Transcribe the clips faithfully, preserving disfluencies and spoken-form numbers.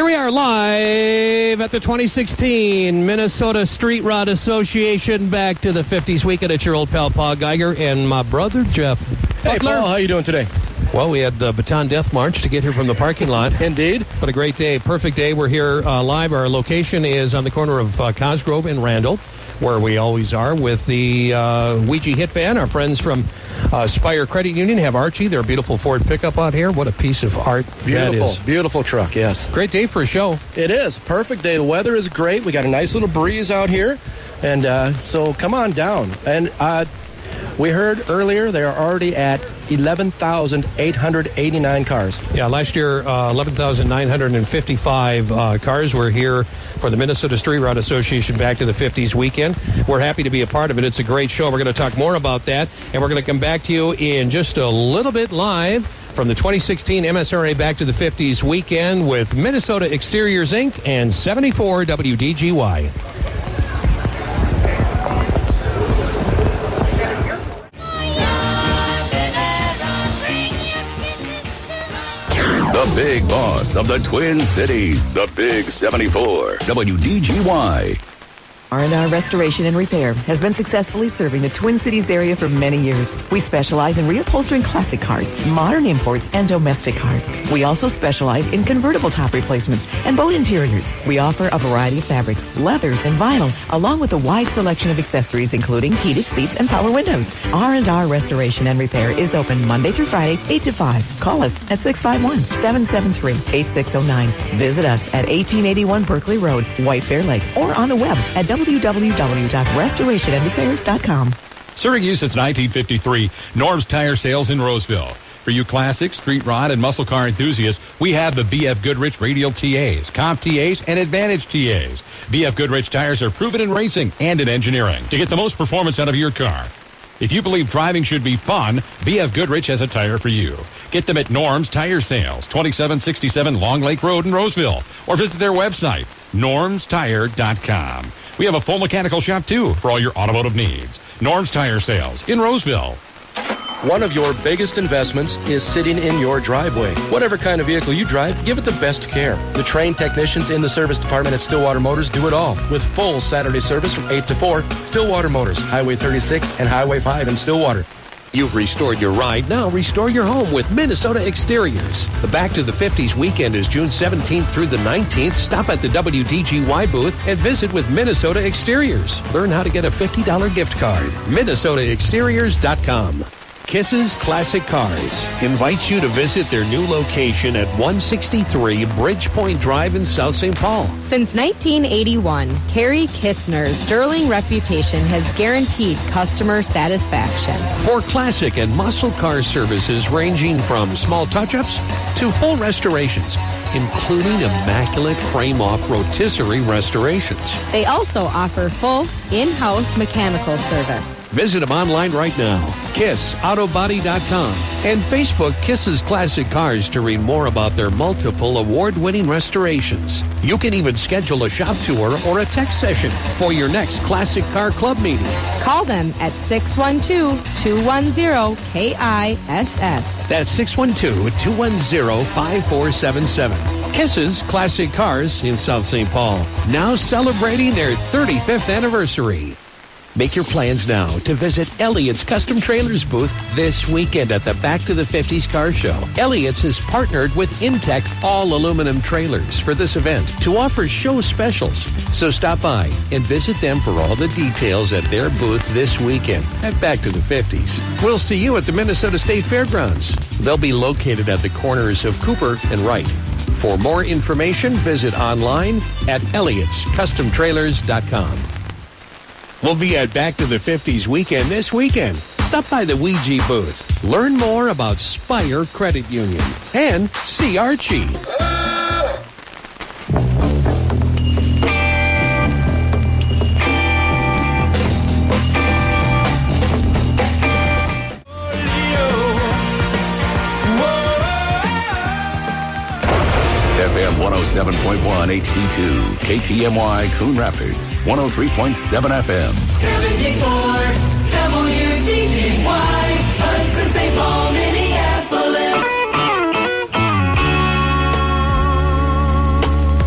we are live at the twenty sixteen Minnesota Street Rod Association Back to the fifties weekend. It's your old pal Paul Geiger and my brother Jeff Hey, Butler. Paul, how you doing today? Well, we had the Baton Death March to get here from the parking lot. Indeed. What a great day. Perfect day. We're here uh, live. Our location is on the corner of uh, Cosgrove and Randall, where we always are with the uh, Ouija Hit Band. Our friends from uh, Spire Credit Union have Archie, their beautiful Ford pickup out here. What a piece of art Beautiful, that is. beautiful truck, yes. Great day for a show. It is. Perfect day. The weather is great. We got a nice little breeze out here. And uh, so come on down. And uh, we heard earlier they are already at eleven thousand eight hundred eighty-nine cars. Yeah, last year, uh, eleven thousand nine hundred fifty-five uh, cars were here for the Minnesota Street Rod Association Back to the fifties weekend. We're happy to be a part of it. It's a great show. We're going to talk more about that, and we're going to come back to you in just a little bit live from the twenty sixteen M S R A Back to the fifties weekend with Minnesota Exteriors, Incorporated and seventy-four W D G Y. The big boss of the Twin Cities, the Big seventy-four, W D G Y. R and R Restoration and Repair has been successfully serving the Twin Cities area for many years. We specialize in reupholstering classic cars, modern imports, and domestic cars. We also specialize in convertible top replacements and boat interiors. We offer a variety of fabrics, leathers, and vinyl, along with a wide selection of accessories, including heated seats and power windows. R and R Restoration and Repair is open Monday through Friday, eight to five. Call us at six five one, seven seven three, eight six zero nine. Visit us at eighteen eighty-one Berkeley Road, White Bear Lake, or on the web at w w w dot restoration and repairs dot com. Serving you since nineteen fifty-three, Norm's Tire Sales in Roseville. For you classic, street rod, and muscle car enthusiasts, we have the B F Goodrich Radial T As, Comp T As, and Advantage T As. B F Goodrich tires are proven in racing and in engineering to get the most performance out of your car. If you believe driving should be fun, B F Goodrich has a tire for you. Get them at Norm's Tire Sales, twenty-seven sixty-seven Long Lake Road in Roseville, or visit their website, norms tire dot com. We have a full mechanical shop, too, for all your automotive needs. Norm's Tire Sales in Roseville. One of your biggest investments is sitting in your driveway. Whatever kind of vehicle you drive, give it the best care. The trained technicians in the service department at Stillwater Motors do it all. With full Saturday service from eight to four, Stillwater Motors, Highway thirty-six and Highway five in Stillwater. You've restored your ride. Now restore your home with Minnesota Exteriors. The Back to the fifties weekend is June seventeenth through the nineteenth. Stop at the W D G Y booth and visit with Minnesota Exteriors. Learn how to get a fifty dollars gift card. Minnesota Exteriors dot com. Kisses Classic Cars invites you to visit their new location at one sixty-three Bridgepoint Drive in South Saint Paul. Since nineteen eighty-one, Kerry Kissner's sterling reputation has guaranteed customer satisfaction. For classic and muscle car services ranging from small touch-ups to full restorations, including immaculate frame-off rotisserie restorations. They also offer full in-house mechanical service. Visit them online right now, kiss auto body dot com, and Facebook Kisses Classic Cars to read more about their multiple award-winning restorations. You can even schedule a shop tour or a tech session for your next Classic Car Club meeting. Call them at six one two, two one zero, K I S S. That's six one two, two one zero, five four seven seven. Kisses Classic Cars in South Saint Paul, now celebrating their thirty-fifth anniversary. Make your plans now to visit Elliott's Custom Trailers booth this weekend at the Back to the fifties Car Show. Elliott's has partnered with Intech All Aluminum Trailers for this event to offer show specials. So stop by and visit them for all the details at their booth this weekend at Back to the fifties. We'll see you at the Minnesota State Fairgrounds. They'll be located at the corners of Cooper and Wright. For more information, visit online at Elliott's Custom Trailers dot com. We'll be at Back to the fifties weekend this weekend. Stop by the Ouija booth. Learn more about Spire Credit Union. And see Archie. F M one oh seven point one H D two, K T M Y Coon Rapids, one oh three point seven F M. seventy-four W D G Y, Hudson, Saint Paul, Minneapolis.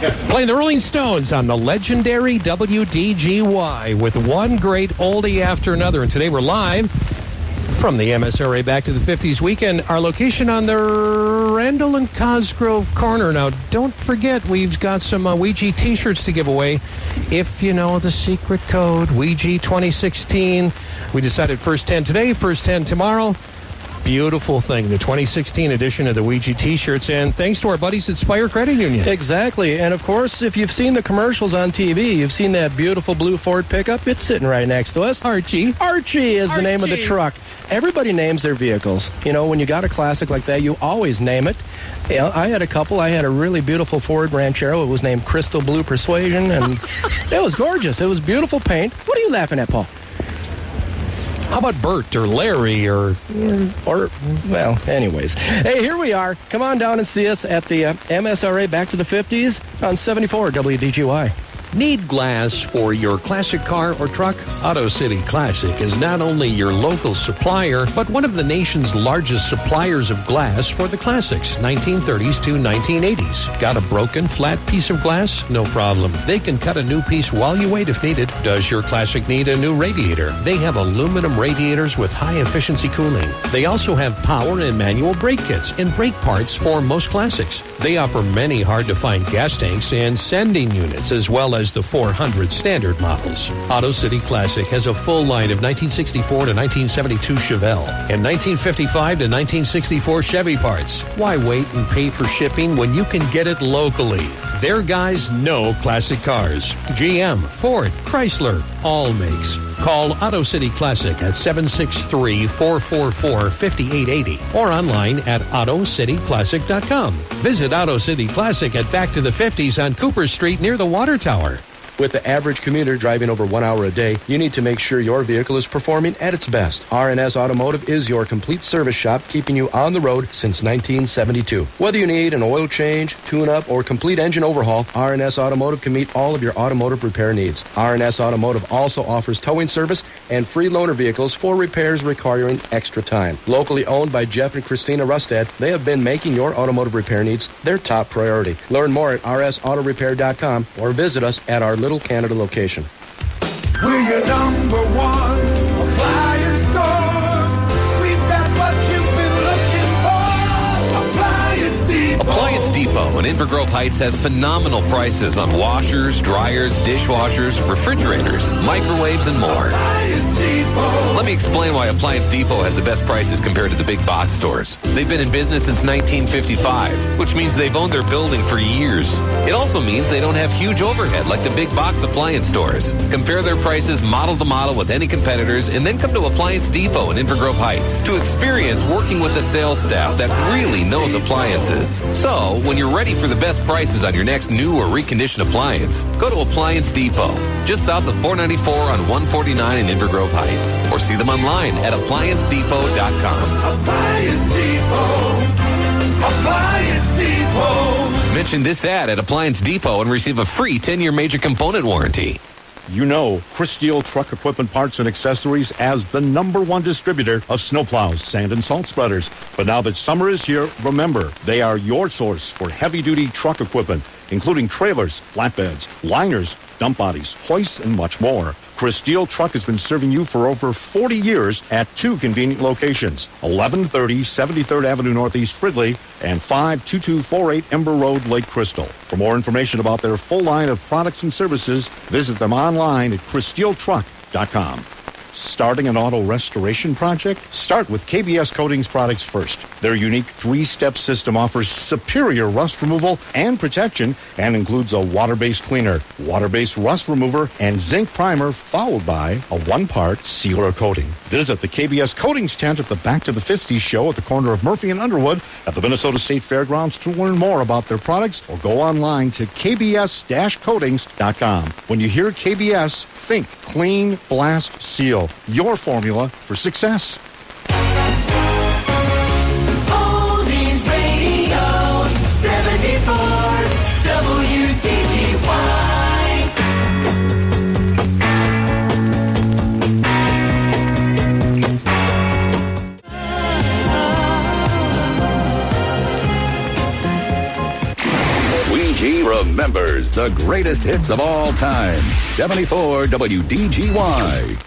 Playing the Rolling Stones on the legendary W D G Y with one great oldie after another. And today we're live from the M S R A Back to the fifties weekend. Our location on the Randall and Cosgrove corner. Now, don't forget, we've got some uh, Ouija t-shirts to give away. If you know the secret code, Ouija twenty sixteen. We decided first ten today, first ten tomorrow. Beautiful thing, the twenty sixteen edition of the Ouija t-shirts, and thanks to our buddies at Spire Credit Union. Exactly, and of course, if you've seen the commercials on T V, you've seen that beautiful blue Ford pickup. It's sitting right next to us. Archie. Archie is Archie. the name of the truck. Everybody names their vehicles. You know, when you got a classic like that, you always name it. You know, I had a couple. I had a really beautiful Ford Ranchero. It was named Crystal Blue Persuasion, and it was gorgeous. It was beautiful paint. What are you laughing at, Paul? How about Bert or Larry or... Or, well, anyways. Hey, here we are. Come on down and see us at the uh, M S R A Back to the fifties on seventy-four W D G Y. Need glass for your classic car or truck? Auto City Classic is not only your local supplier, but one of the nation's largest suppliers of glass for the classics, nineteen thirties to nineteen eighties. Got a broken, flat piece of glass? No problem. They can cut a new piece while you wait if needed. Does your classic need a new radiator? They have aluminum radiators with high-efficiency cooling. They also have power and manual brake kits and brake parts for most classics. They offer many hard-to-find gas tanks and sending units, as well as the four hundred standard models. Auto City Classic has a full line of nineteen sixty-four to nineteen seventy-two Chevelle and nineteen fifty-five to nineteen sixty-four Chevy parts. Why wait and pay for shipping when you can get it locally? Their guys know classic cars. G M, Ford, Chrysler, all makes. Call Auto City Classic at seven six three, four four four, five eight eight zero or online at auto city classic dot com. Visit Auto City Classic at Back to the fifties on Cooper Street near the Water Tower. With the average commuter driving over one hour a day, you need to make sure your vehicle is performing at its best. R and S Automotive is your complete service shop, keeping you on the road since nineteen seventy-two. Whether you need an oil change, tune-up, or complete engine overhaul, R and S Automotive can meet all of your automotive repair needs. R and S Automotive also offers towing service and free loaner vehicles for repairs requiring extra time. Locally owned by Jeff and Christina Rustad, they have been making your automotive repair needs their top priority. Learn more at r s auto repair dot com or visit us at our Little Canada location. We're your number one appliance store. We've got what you've been looking for. Appliance Depot. Appliance Depot in Inver Grove Heights has phenomenal prices on washers, dryers, dishwashers, refrigerators, microwaves, and more. Appliance Depot. Let me explain why Appliance Depot has the best prices compared to the big box stores. They've been in business since nineteen fifty-five, which means they've owned their building for years. It also means they don't have huge overhead like the big box appliance stores. Compare their prices model to model with any competitors and then come to Appliance Depot in Inver Grove Heights to experience working with a sales staff that really knows appliances. So, when you're ready for the best prices on your next new or reconditioned appliance, go to Appliance Depot, just south of four ninety-four on one forty-nine in Inver Grove Heights, or see them online at appliance depot dot com. Appliance Depot. Appliance Depot. Mention this ad at Appliance Depot and receive a free ten-year major component warranty. You know Chris Steele Truck Equipment Parts and Accessories as the number one distributor of snowplows, sand and salt spreaders. But now that summer is here, remember, they are your source for heavy-duty truck equipment, including trailers, flatbeds, liners, dump bodies, hoists, and much more. Chris Steele Truck has been serving you for over forty years at two convenient locations, eleven thirty seventy-third Avenue Northeast Fridley and five two two four eight Ember Road, Lake Crystal. For more information about their full line of products and services, visit them online at chris steele truck dot com. Starting an auto restoration project? Start with K B S Coatings products first. Their unique three-step system offers superior rust removal and protection and includes a water-based cleaner, water-based rust remover, and zinc primer, followed by a one-part sealer coating. Visit the K B S Coatings tent at the Back to the fifties show at the corner of Murphy and Underwood at the Minnesota State Fairgrounds to learn more about their products, or go online to k b s dash coatings dot com. When you hear K B S, think Clean Blast Seal, your formula for success. Oldies Radio, seventy-four W D G Y. We G remembers the greatest hits of all time. seventy-four W D G Y.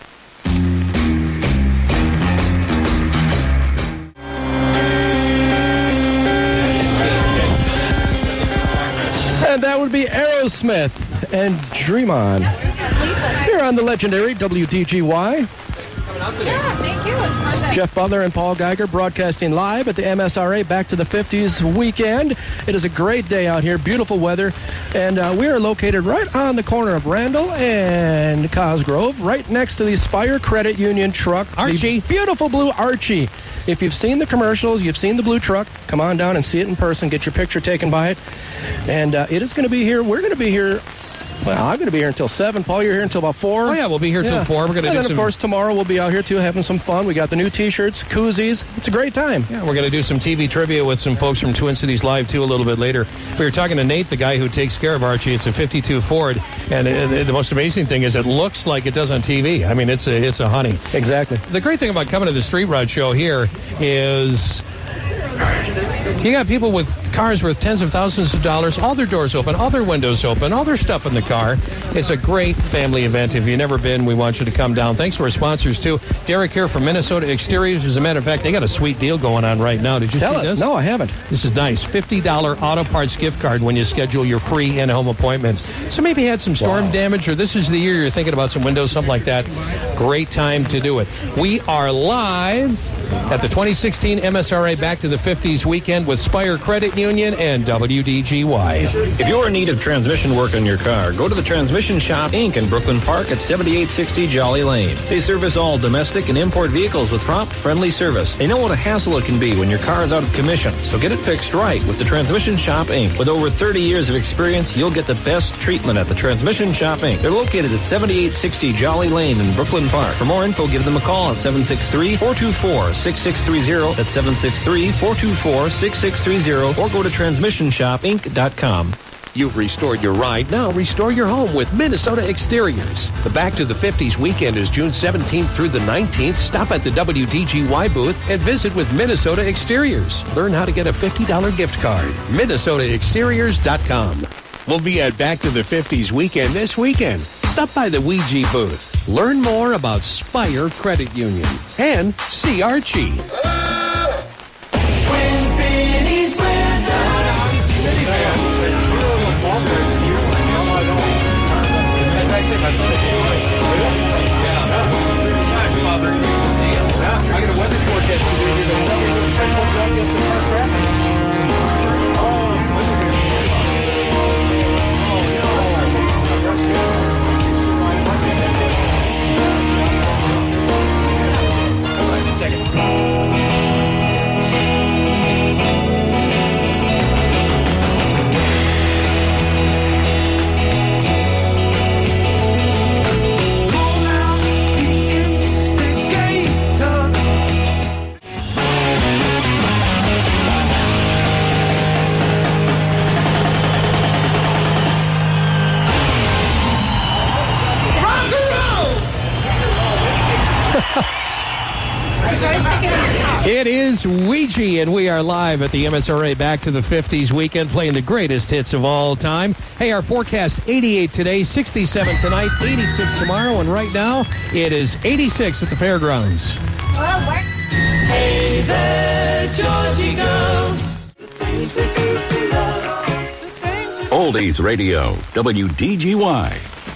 And that would be Aerosmith and Dream On. Here on the legendary W D G Y. Yeah, thank you. Jeff Butler and Paul Geiger broadcasting live at the M S R A Back to the fifties weekend. It is a great day out here, beautiful weather, and uh, we are located right on the corner of Randall and Cosgrove, right next to the Spire Credit Union truck. Archie. The beautiful blue Archie. If you've seen the commercials, you've seen the blue truck, come on down and see it in person, get your picture taken by it. And uh, it is going to be here. We're going to be here. Well, I'm going to be here until seven. Paul, you're here until about four. Oh, yeah, we'll be here yeah. till four. We're going to and do then, some... of course, tomorrow we'll be out here, too, having some fun. We got the new T-shirts, koozies. It's a great time. Yeah, we're going to do some T V trivia with some folks from Twin Cities Live, too, a little bit later. We were talking to Nate, the guy who takes care of Archie. It's a fifty-two Ford, and it, it, the most amazing thing is it looks like it does on T V. I mean, it's a, it's a honey. Exactly. The great thing about coming to the Street Rod Show here is... you got people with cars worth tens of thousands of dollars, all their doors open, all their windows open, all their stuff in the car. It's a great family event. If you've never been, we want you to come down. Thanks to our sponsors, too. Derek here from Minnesota Exteriors. As a matter of fact, they got a sweet deal going on right now. Did you Tell see us. this? No, I haven't. This is nice. fifty dollars auto parts gift card when you schedule your free in-home appointment. So maybe you had some storm Wow. damage, or this is the year you're thinking about some windows, something like that. Great time to do it. We are live at the twenty sixteen M S R A Back to the fifties weekend with Spire Credit Union and W D G Y. If you're in need of transmission work on your car, go to the Transmission Shop, Incorporated in Brooklyn Park at seventy-eight sixty Jolly Lane. They service all domestic and import vehicles with prompt, friendly service. They know what a hassle it can be when your car is out of commission, so get it fixed right with the Transmission Shop, Incorporated. With over thirty years of experience, you'll get the best treatment at the Transmission Shop, Incorporated. They're located at seventy-eight sixty Jolly Lane in Brooklyn Park. For more info, give them a call at seven six three, four two four, six six three zero. That's seven six three, four two four, six six three zero, or go to transmission shop inc dot com. You've restored your ride. Now restore your home with Minnesota Exteriors. The Back to the fifties weekend is June seventeenth through the nineteenth. Stop at the W D G Y booth and visit with Minnesota Exteriors. Learn how to get a fifty dollars gift card. Minnesota Exteriors dot com. We'll be at Back to the fifties weekend this weekend. Stop by the Ouija booth. Learn more about Spire Credit Union and see Archie. Twin Cities I got a weather forecast to do It is Ouija, and we are live at the M S R A Back to the fifties weekend, playing the greatest hits of all time. Hey, our forecast, eighty-eight today, sixty-seven tonight, eighty-six tomorrow, and right now, it is eighty-six at the fairgrounds. Hey there, Georgie girl. Oldies Radio, W D G Y.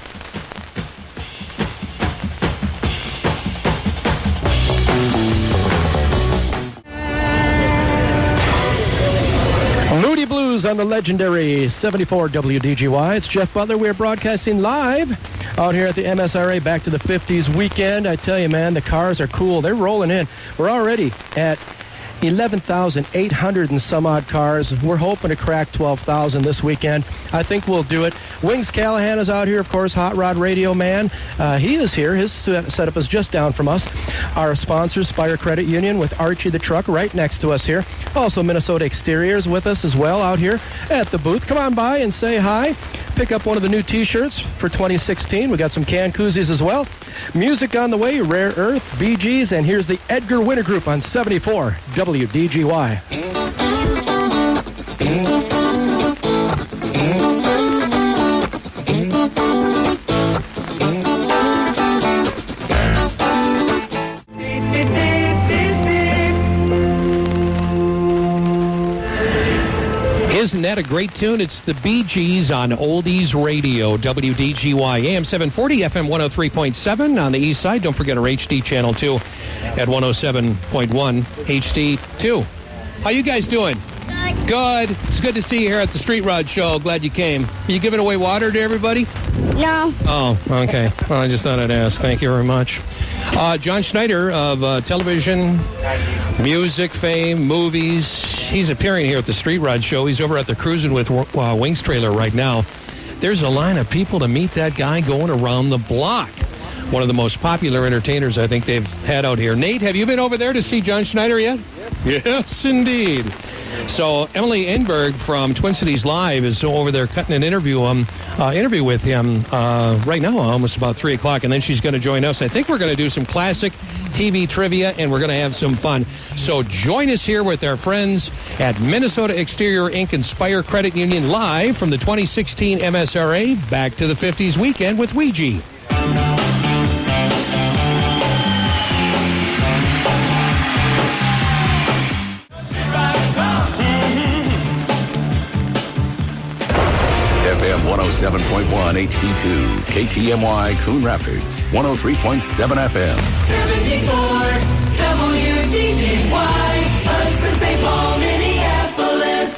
Moody Blues on the legendary seventy-four W D G Y. It's Jeff Butler. We're broadcasting live out here at the M S R A Back to the fifties weekend. I tell you, man, the cars are cool. They're rolling in. We're already at eleven thousand eight hundred and some odd cars. We're hoping to crack twelve thousand this weekend. I think we'll do it. Wings Callahan is out here, of course, Hot Rod Radio Man. Uh, he is here. His setup is just down from us. Our sponsors, Spire Credit Union with Archie the truck right next to us here. Also, Minnesota Exteriors with us as well out here at the booth. Come on by and say hi. Pick up one of the new T-shirts for twenty sixteen. We got some can koozies as well. Music on the way, Rare Earth, Bee Gees, and here's the Edgar Winter Group on seventy-four W D G Y. that, a great tune. It's the Bee Gees on Oldies Radio, W D G Y, A M seven forty, F M one oh three point seven on the east side. Don't forget our H D channel, too, at one oh seven point one H D two. How you guys doing? Good. Good. It's good to see you here at the Street Rod Show. Glad you came. Are you giving away water to everybody? No. Oh, okay. Well, I just thought I'd ask. Thank you very much. Uh, John Schneider of uh, television, music fame, movies. He's appearing here at the Street Rod Show. He's over at the Cruising with uh, Wings trailer right now. There's a line of people to meet that guy going around the block. One of the most popular entertainers I think they've had out here. Nate, have you been over there to see John Schneider yet? Yes, yes indeed. So Emily Enberg from Twin Cities Live is over there cutting an interview um, uh, interview with him uh, right now, almost about three o'clock, and then she's going to join us. I think we're going to do some classic T V trivia, and we're going to have some fun. So join us here with our friends at Minnesota Exterior Incorporated and Spire Credit Union live from the twenty sixteen M S R A Back to the fifties weekend with Ouija. F M one oh seven point one H D two, K T M Y Coon Rapids, one oh three point seven F M. seventy-four W D G Y, Hudson, Saint Paul, Minneapolis.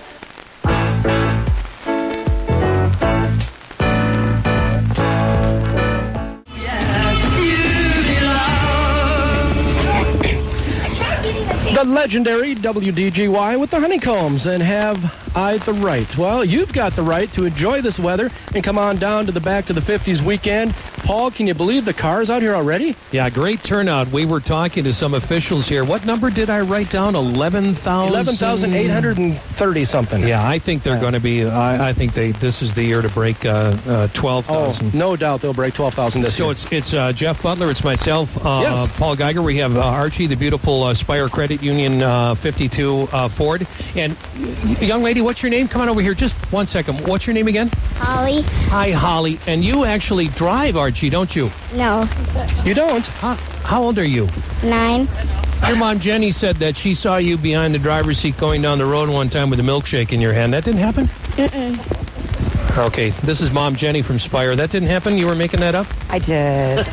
The legendary W D G Y with the Honeycombs. And have I the right? Well, you've got the right to enjoy this weather and come on down to the Back to the fifties weekend. Paul, can you believe the cars out here already? Yeah, great turnout. We were talking to some officials here. What number did I write down? eleven thousand? eleven thousand eight hundred thirty something. Yeah, I think they're yeah. going to be, I, I think they. this is the year to break uh, uh, twelve thousand. Oh, no doubt they'll break twelve thousand this so year. So it's it's uh, Jeff Butler, it's myself, uh, yes. Paul Geiger. We have uh, Archie, the beautiful uh, Spire Credit Union uh, fifty-two uh, Ford. And y- young lady, what's your name? Come on over here just one second. What's your name again? Holly. Hi, Holly. And you actually drive, Archie, don't you? No. You don't? How, how old are you? Nine. Your mom, Jenny, said that she saw you behind the driver's seat going down the road one time with a milkshake in your hand. That didn't happen? Mm-mm. Okay, this is Mom Jenny from Spire. That didn't happen? You were making that up? I did.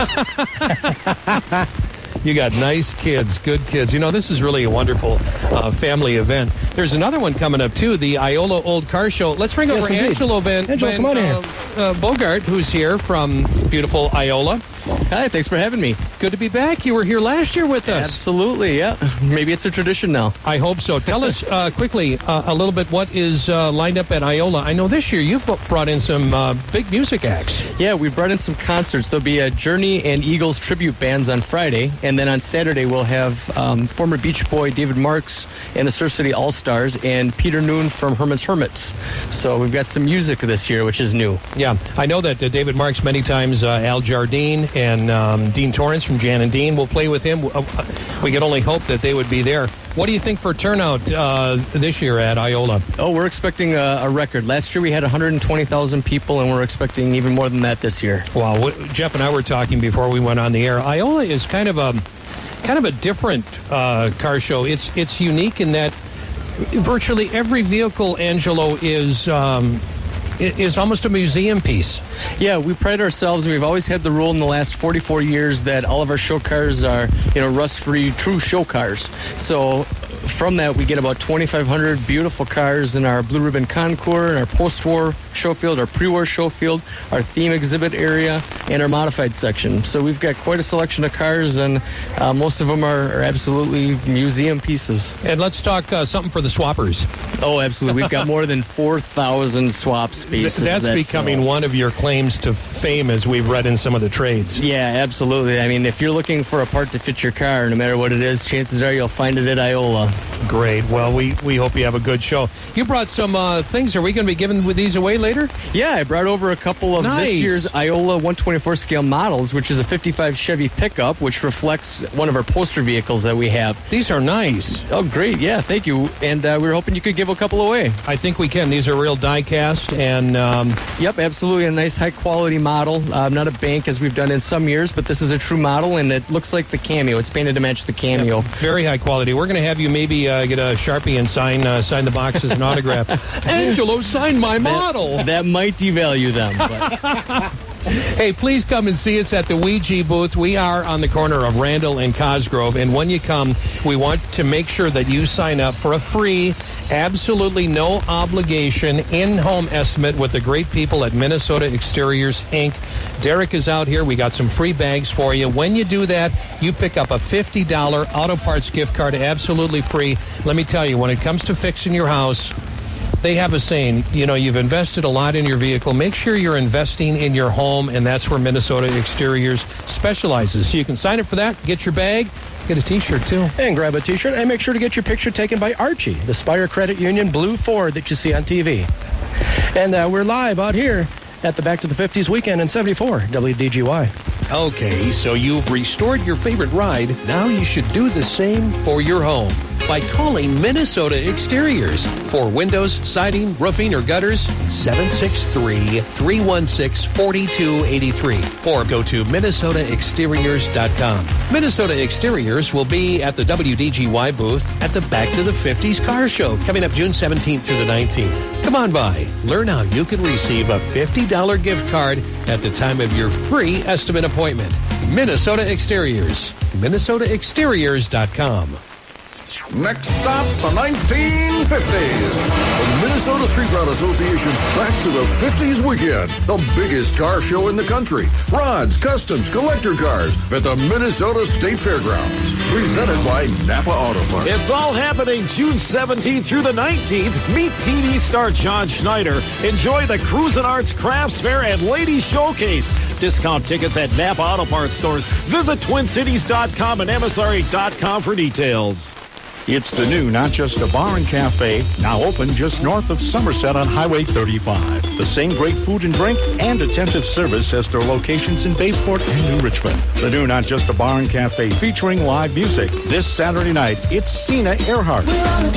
You got nice kids, good kids. You know, this is really a wonderful uh, family event. There's another one coming up, too, the Iola Old Car Show. Let's bring yes, over indeed. Angelo Van, Angelo, Van come on uh, uh, Bogart, who's here from beautiful Iola. Hi, thanks for having me. Good to be back. You were here last year with us. Absolutely, yeah. Maybe it's a tradition now. I hope so. Tell us uh, quickly uh, a little bit what is uh, lined up at Iola. I know this year you've brought in some uh, big music acts. Yeah, we brought in some concerts. There'll be a Journey and Eagles tribute bands on Friday, and then on Saturday we'll have um, former Beach Boy David Marks and the Surf City All-Stars and Peter Noon from Herman's Hermits. So we've got some music this year, which is new. Yeah, I know that uh, David Marks many times, uh, Al Jardine and um, Dean Torrance from Jan and Dean will play with him. Uh, we could only hope that they would be there. What do you think for turnout uh, this year at Iola? Oh, we're expecting a, a record. Last year we had one hundred twenty thousand people, and we're expecting even more than that this year. Wow. W- Jeff and I were talking before we went on the air. Iola is kind of a kind of a different uh, car show. It's it's unique in that virtually every vehicle, Angelo, is um, is almost a museum piece. Yeah, we pride ourselves, and we've always had the rule in the last forty-four years that all of our show cars are, you know, rust-free, true show cars. So from that, we get about twenty-five hundred beautiful cars in our Blue Ribbon Concours, and our post-war show field, our pre-war show field, our theme exhibit area, and our modified section. So we've got quite a selection of cars, and uh, most of them are, are absolutely museum pieces. And let's talk uh, something for the swappers. Oh, absolutely. We've got more than four thousand swap spaces. That's that becoming show. One of your claims to fame, as we've read in some of the trades. Yeah, absolutely. I mean, if you're looking for a part to fit your car, no matter what it is, chances are you'll find it at Iola. Great. Well, we, we hope you have a good show. You brought some uh, things. Are we going to be giving these away later? Yeah, I brought over a couple of nice. this year's Iola one twenty-four scale models, which is a fifty-five Chevy pickup, which reflects one of our poster vehicles that we have. These are nice. Oh, great. Yeah, thank you. And uh, we were hoping you could give a couple away. I think we can. These are real die-cast. And um, yep, absolutely. A nice high-quality model. Uh, not a bank as we've done in some years, but this is a true model, and it looks like the Cameo. It's painted to match the Cameo. Yep, very high quality. We're going to have you maybe uh, uh, get a Sharpie and sign uh, sign the box as an autograph. Angelo, sign my model. That, that might devalue them. But. Hey, please come and see us at the Ouija booth. We are on the corner of Randall and Cosgrove, and when you come, we want to make sure that you sign up for a free, absolutely no obligation in-home estimate with the great people at Minnesota Exteriors, Incorporated. Derek is out here. We got some free bags for you. When you do that, you pick up a fifty dollars auto parts gift card absolutely free. Let me tell you, when it comes to fixing your house, they have a saying, you know, you've invested a lot in your vehicle. Make sure you're investing in your home, and that's where Minnesota Exteriors specializes. So you can sign up for that, get your bag, get a T-shirt, too. And grab a T-shirt, and make sure to get your picture taken by Archie, the Spire Credit Union blue Ford that you see on T V. And uh, we're live out here at the Back to the fifties weekend in seventy-four W D G Y. Okay, so you've restored your favorite ride. Now you should do the same for your home by calling Minnesota Exteriors for windows, siding, roofing, or gutters. seven six three, three one six, four two eight three or go to Minnesota Exteriors dot com. Minnesota Exteriors will be at the W D G Y booth at the Back to the fifties Car Show coming up June seventeenth through the nineteenth. Come on by. Learn how you can receive a fifty dollars gift card at the time of your free estimate appointment. Minnesota Exteriors. Minnesota Exteriors dot com. Next stop, the nineteen fifties. The Minnesota Street Rod Association's Back to the fifties weekend. The biggest car show in the country. Rods, customs, collector cars at the Minnesota State Fairgrounds. Presented by Napa Auto Parts. It's all happening June seventeenth through the nineteenth. Meet T V star John Schneider. Enjoy the Cruisin' Arts Crafts Fair and Ladies Showcase. Discount tickets at Napa Auto Parts stores. Visit twin cities dot com and M S R A dot com for details. It's the new Not Just a Bar and Cafe, now open just north of Somerset on Highway thirty-five. The same great food and drink and attentive service as their locations in Bayport and New Richmond. The new Not Just a Bar and Cafe featuring live music. This Saturday night, it's Sina Earhart.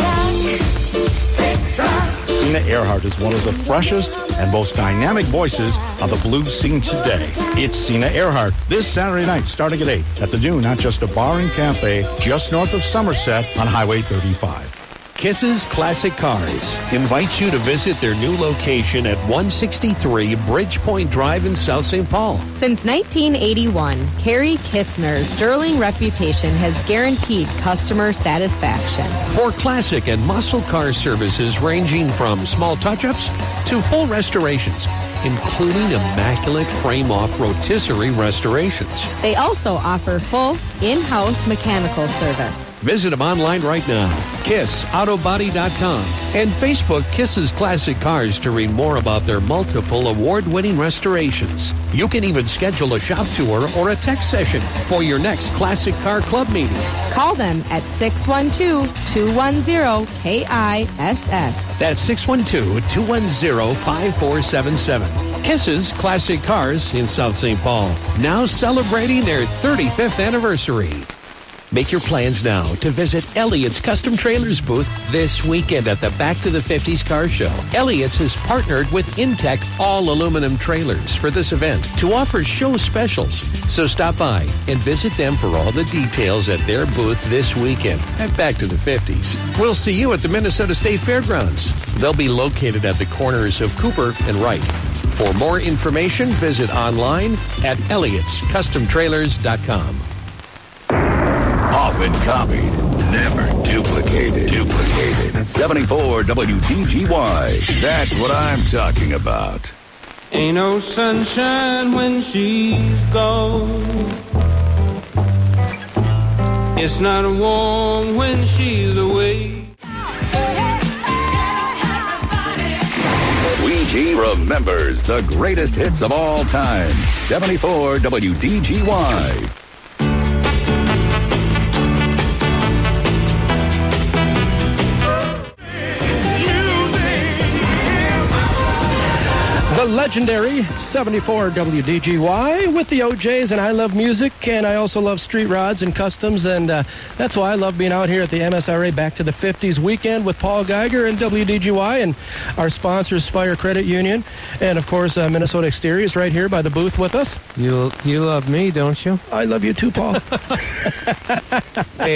Sina Earhart is one of the freshest and most dynamic voices on the blues scene today. It's Sina Earhart this Saturday night starting at eight at the new Not Just a Bar and Cafe just north of Somerset on Highway thirty-five. Kisses Classic Cars invites you to visit their new location at one sixty-three Bridgepoint Drive in South Saint Paul. Since nineteen eighty-one, Kerry Kissner's sterling reputation has guaranteed customer satisfaction. For classic and muscle car services ranging from small touch-ups to full restorations, including immaculate frame-off rotisserie restorations. They also offer full in-house mechanical service. Visit them online right now, kiss auto body dot com, and Facebook Kisses Classic Cars to read more about their multiple award-winning restorations. You can even schedule a shop tour or a tech session for your next Classic Car Club meeting. Call them at six one two, two one zero, K I S S. That's six one two, two one zero, five four seven seven. Kisses Classic Cars in South Saint Paul, now celebrating their thirty-fifth anniversary. Make your plans now to visit Elliott's Custom Trailers booth this weekend at the Back to the fifties Car Show. Elliott's has partnered with Intech All Aluminum Trailers for this event to offer show specials. So stop by and visit them for all the details at their booth this weekend at Back to the fifties. We'll see you at the Minnesota State Fairgrounds. They'll be located at the corners of Cooper and Wright. For more information, visit online at Elliott's Custom Trailers dot com. Often copied, never duplicated. Duplicated. seventy-four W D G Y. That's what I'm talking about. Ain't no sunshine when she's gone. It's not warm when she's away. Ouija remembers the greatest hits of all time. seventy-four W D G Y. The legendary seventy-four W D G Y with the O Js, and I love music, and I also love street rods and customs, and uh, that's why I love being out here at the M S R A Back to the fifties weekend with Paul Geiger and W D G Y and our sponsors, Spire Credit Union, and of course, uh, Minnesota Exteriors right here by the booth with us. You you love me, don't you? I love you too, Paul. Hey,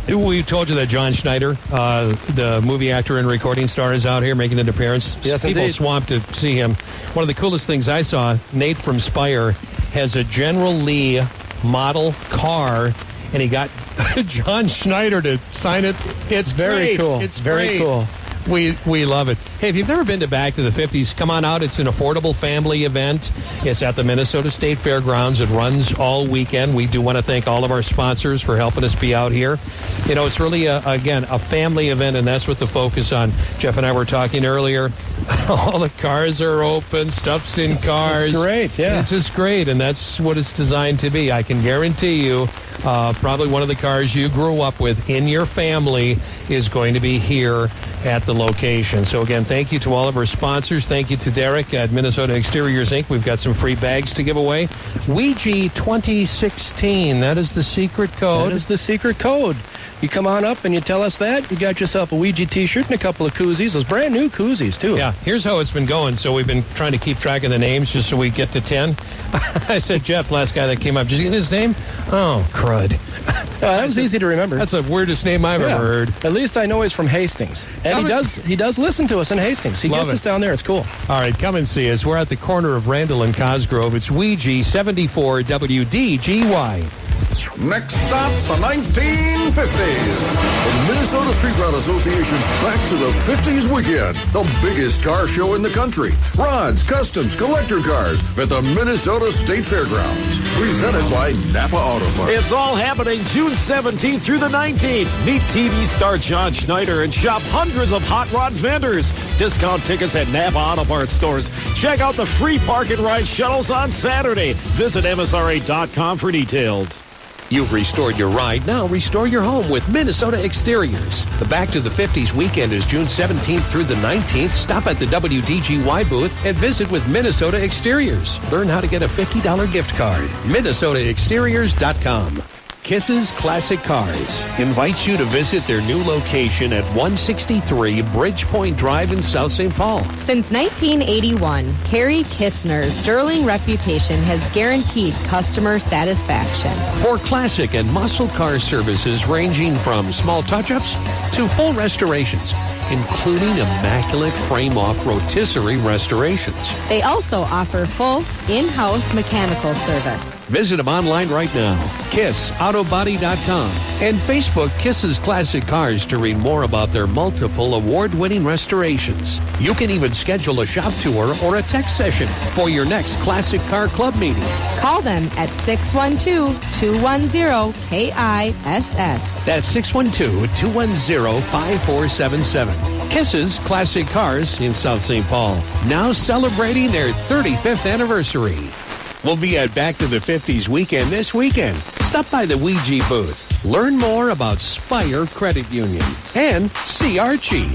We told you that John Schneider, uh, the movie actor and recording star, is out here making an appearance. Yes, People indeed. swamped to see him. One of the coolest things I saw, Nate from Spire has a General Lee model car, and he got John Schneider to sign it. It's Very great. cool. It's Very great. cool. We we love it. Hey, if you've never been to Back to the fifties, come on out. It's an affordable family event. It's at the Minnesota State Fairgrounds. It runs all weekend. We do want to thank all of our sponsors for helping us be out here. You know, it's really, a, again, a family event, and that's what the focus on. Jeff and I were talking earlier. All the cars are open. Stuff's in cars. It's great, yeah. It's just great, and that's what it's designed to be. I can guarantee you uh, probably one of the cars you grew up with in your family is going to be here at the location. So again, thank you to all of our sponsors. Thank you to Derek at Minnesota Exteriors, Incorporated. We've got some free bags to give away. Ouija twenty sixteen. That is the secret code. That is the secret code. You come on up and you tell us that. You got yourself a Ouija t-shirt and a couple of koozies. Those brand new koozies, too. Yeah, here's how it's been going. So we've been trying to keep track of the names just so we get to ten. I said, Jeff, last guy that came up, did you get his name? Oh, crud. Oh, that was easy to remember. That's the weirdest name I've Yeah. ever heard. At least I know he's from Hastings. And Come he and- does he does listen to us in Hastings. He Love gets it. us down there. It's cool. All right, come and see us. We're at the corner of Randall and Cosgrove. It's Ouija seventy-four W D G Y. Next stop, the nineteen fifties. The Minnesota Street Rod Association's back to the fifties weekend. The biggest car show in the country. Rods, customs, collector cars at the Minnesota State Fairgrounds. Presented by Napa Auto Parts. It's all happening June seventeenth through the nineteenth. Meet T V star John Schneider and shop hundreds of hot rod vendors. Discount tickets at Napa Auto Parts stores. Check out the free park and ride shuttles on Saturday. Visit M S R A dot com for details. You've restored your ride. Now restore your home with Minnesota Exteriors. The Back to the fifties weekend is June seventeenth through the nineteenth. Stop at the W D G Y booth and visit with Minnesota Exteriors. Learn how to get a fifty dollars gift card. Minnesota Exteriors dot com. Kisses Classic Cars invites you to visit their new location at one sixty-three Bridgepoint Drive in South Saint Paul. Since nineteen eighty-one, Carrie Kistner's sterling reputation has guaranteed customer satisfaction. For classic and muscle car services ranging from small touch-ups to full restorations, including immaculate frame-off rotisserie restorations. They also offer full in-house mechanical service. Visit them online right now, kiss auto body dot com, and Facebook Kisses Classic Cars to read more about their multiple award-winning restorations. You can even schedule a shop tour or a tech session for your next Classic Car Club meeting. Call them at six one two, two one zero, K I S S. That's six one two, two one zero, five four seven seven. Kisses Classic Cars in South Saint Paul, now celebrating their thirty-fifth anniversary. We'll be at Back to the fifties weekend this weekend. Stop by the Ouija booth. Learn more about Spire Credit Union and see Archie.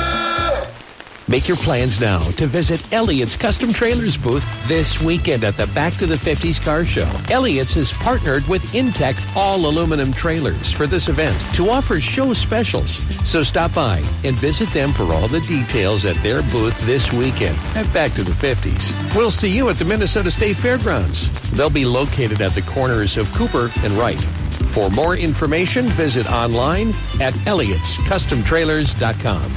Make your plans now to visit Elliott's Custom Trailers booth this weekend at the Back to the fifties Car Show. Elliott's has partnered with Intech All Aluminum Trailers for this event to offer show specials. So stop by and visit them for all the details at their booth this weekend at Back to the fifties. We'll see you at the Minnesota State Fairgrounds. They'll be located at the corners of Cooper and Wright. For more information, visit online at Elliott's Custom Trailers dot com.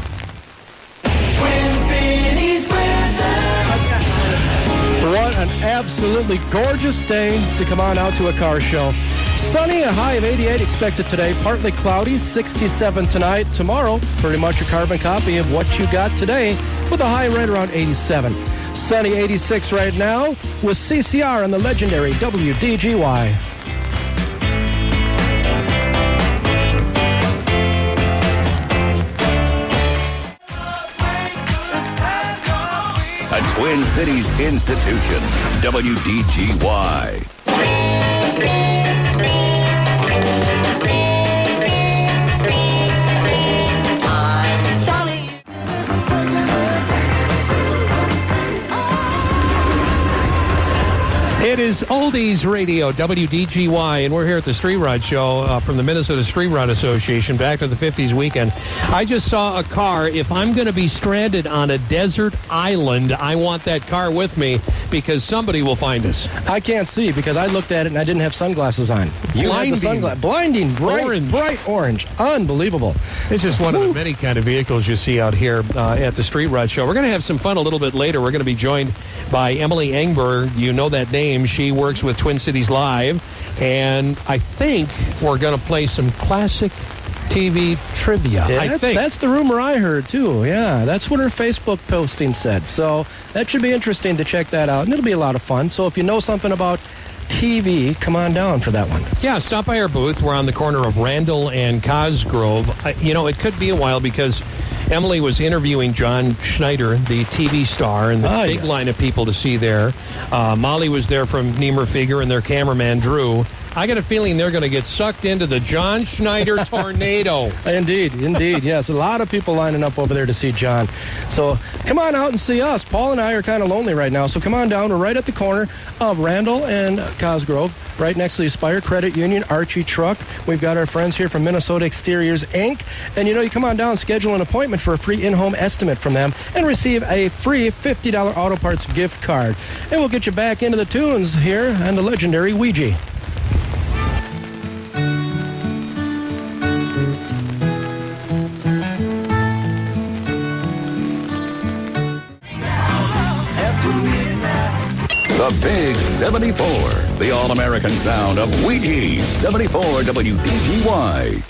What an absolutely gorgeous day to come on out to a car show. Sunny, a high of eighty-eight expected today. Partly cloudy, sixty-seven tonight. Tomorrow, pretty much a carbon copy of what you got today with a high right around eighty-seven. Sunny, eighty-six right now with C C R on the legendary W D G Y. A Twin Cities institution, W D G Y. It is Oldies Radio, W D G Y, and we're here at the Street Rod Show uh, from the Minnesota Street Rod Association, Back to the fifties weekend. I just saw a car. If I'm going to be stranded on a desert island, I want that car with me because somebody will find us. I can't see because I looked at it and I didn't have sunglasses on. You Blinding. had the sungla- Blinding, bright, Orange. bright orange. Unbelievable. This is one of the many kind of vehicles you see out here uh, at the Street Rod Show. We're going to have some fun a little bit later. We're going to be joined by Emily Engberg. You know that name. She works with Twin Cities Live. And I think we're going to play some classic T V trivia. Yeah, I that's, think. that's the rumor I heard, too. Yeah, that's what her Facebook posting said. So that should be interesting to check that out. And it'll be a lot of fun. So if you know something about T V, come on down for that one. Yeah, stop by our booth. We're on the corner of Randall and Cosgrove. I, you know, it could be a while because Emily was interviewing John Schneider, the T V star, and the Ah, big yes. line of people to see there. Uh, Molly was there from Niemer Figure and their cameraman, Drew. I got a feeling they're going to get sucked into the John Schneider tornado. Indeed, indeed, yes. A lot of people lining up over there to see John. So come on out and see us. Paul and I are kind of lonely right now, so come on down. We're right at the corner of Randall and Cosgrove, right next to the Aspire Credit Union, Archie Truck. We've got our friends here from Minnesota Exteriors, Incorporated. And, you know, you come on down, schedule an appointment for a free in-home estimate from them, and receive a free fifty dollars auto parts gift card. And we'll get you back into the tunes here on the legendary Ouija. The Big seventy-four, the all-American sound of Ouija seventy-four W D G Y.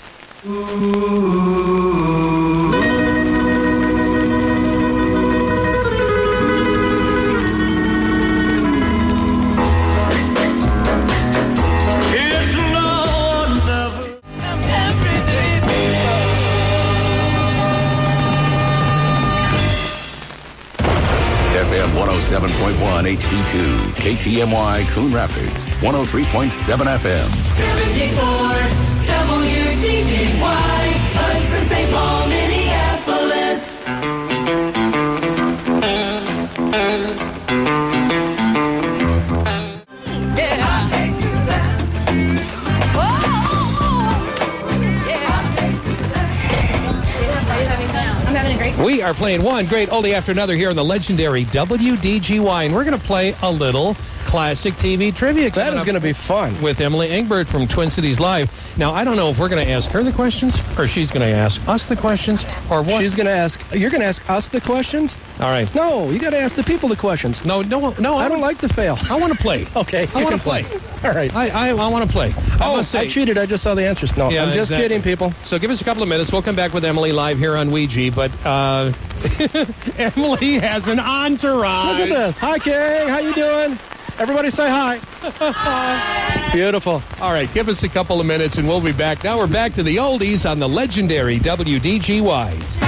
F M one oh seven point one H D two, K T M Y Coon Rapids, one oh three point seven F M. seventy-four W D G Y, Hudson, Saint Paul, Minneapolis. Yeah, I'll take you there. Oh, yeah, I'll take you there. I'm having a great We are playing one great oldie after another here on the legendary W D G Y, and we're going to play a little classic T V trivia. That is going to be fun. With Emily Engberg from Twin Cities Live. Now, I don't know if we're going to ask her the questions, or she's going to ask us the questions, or what. She's going to ask, you're going to ask us the questions? All right. No, you got to ask the people the questions. No, no, no. I, I don't like to fail. I want to play. Okay, I you want can to play. All right. I, I, I want to play. I Oh, must say, I cheated. I just saw the answers. No, Yeah, I'm just exactly. kidding, people. So give us a couple of minutes. We'll come back with Emily live here on Ouija. But uh, Emily has an entourage. Look at this. Hi, Kay. How you doing? Everybody say hi. Beautiful. All right, give us a couple of minutes and we'll be back. Now we're back to the oldies on the legendary W D G Y.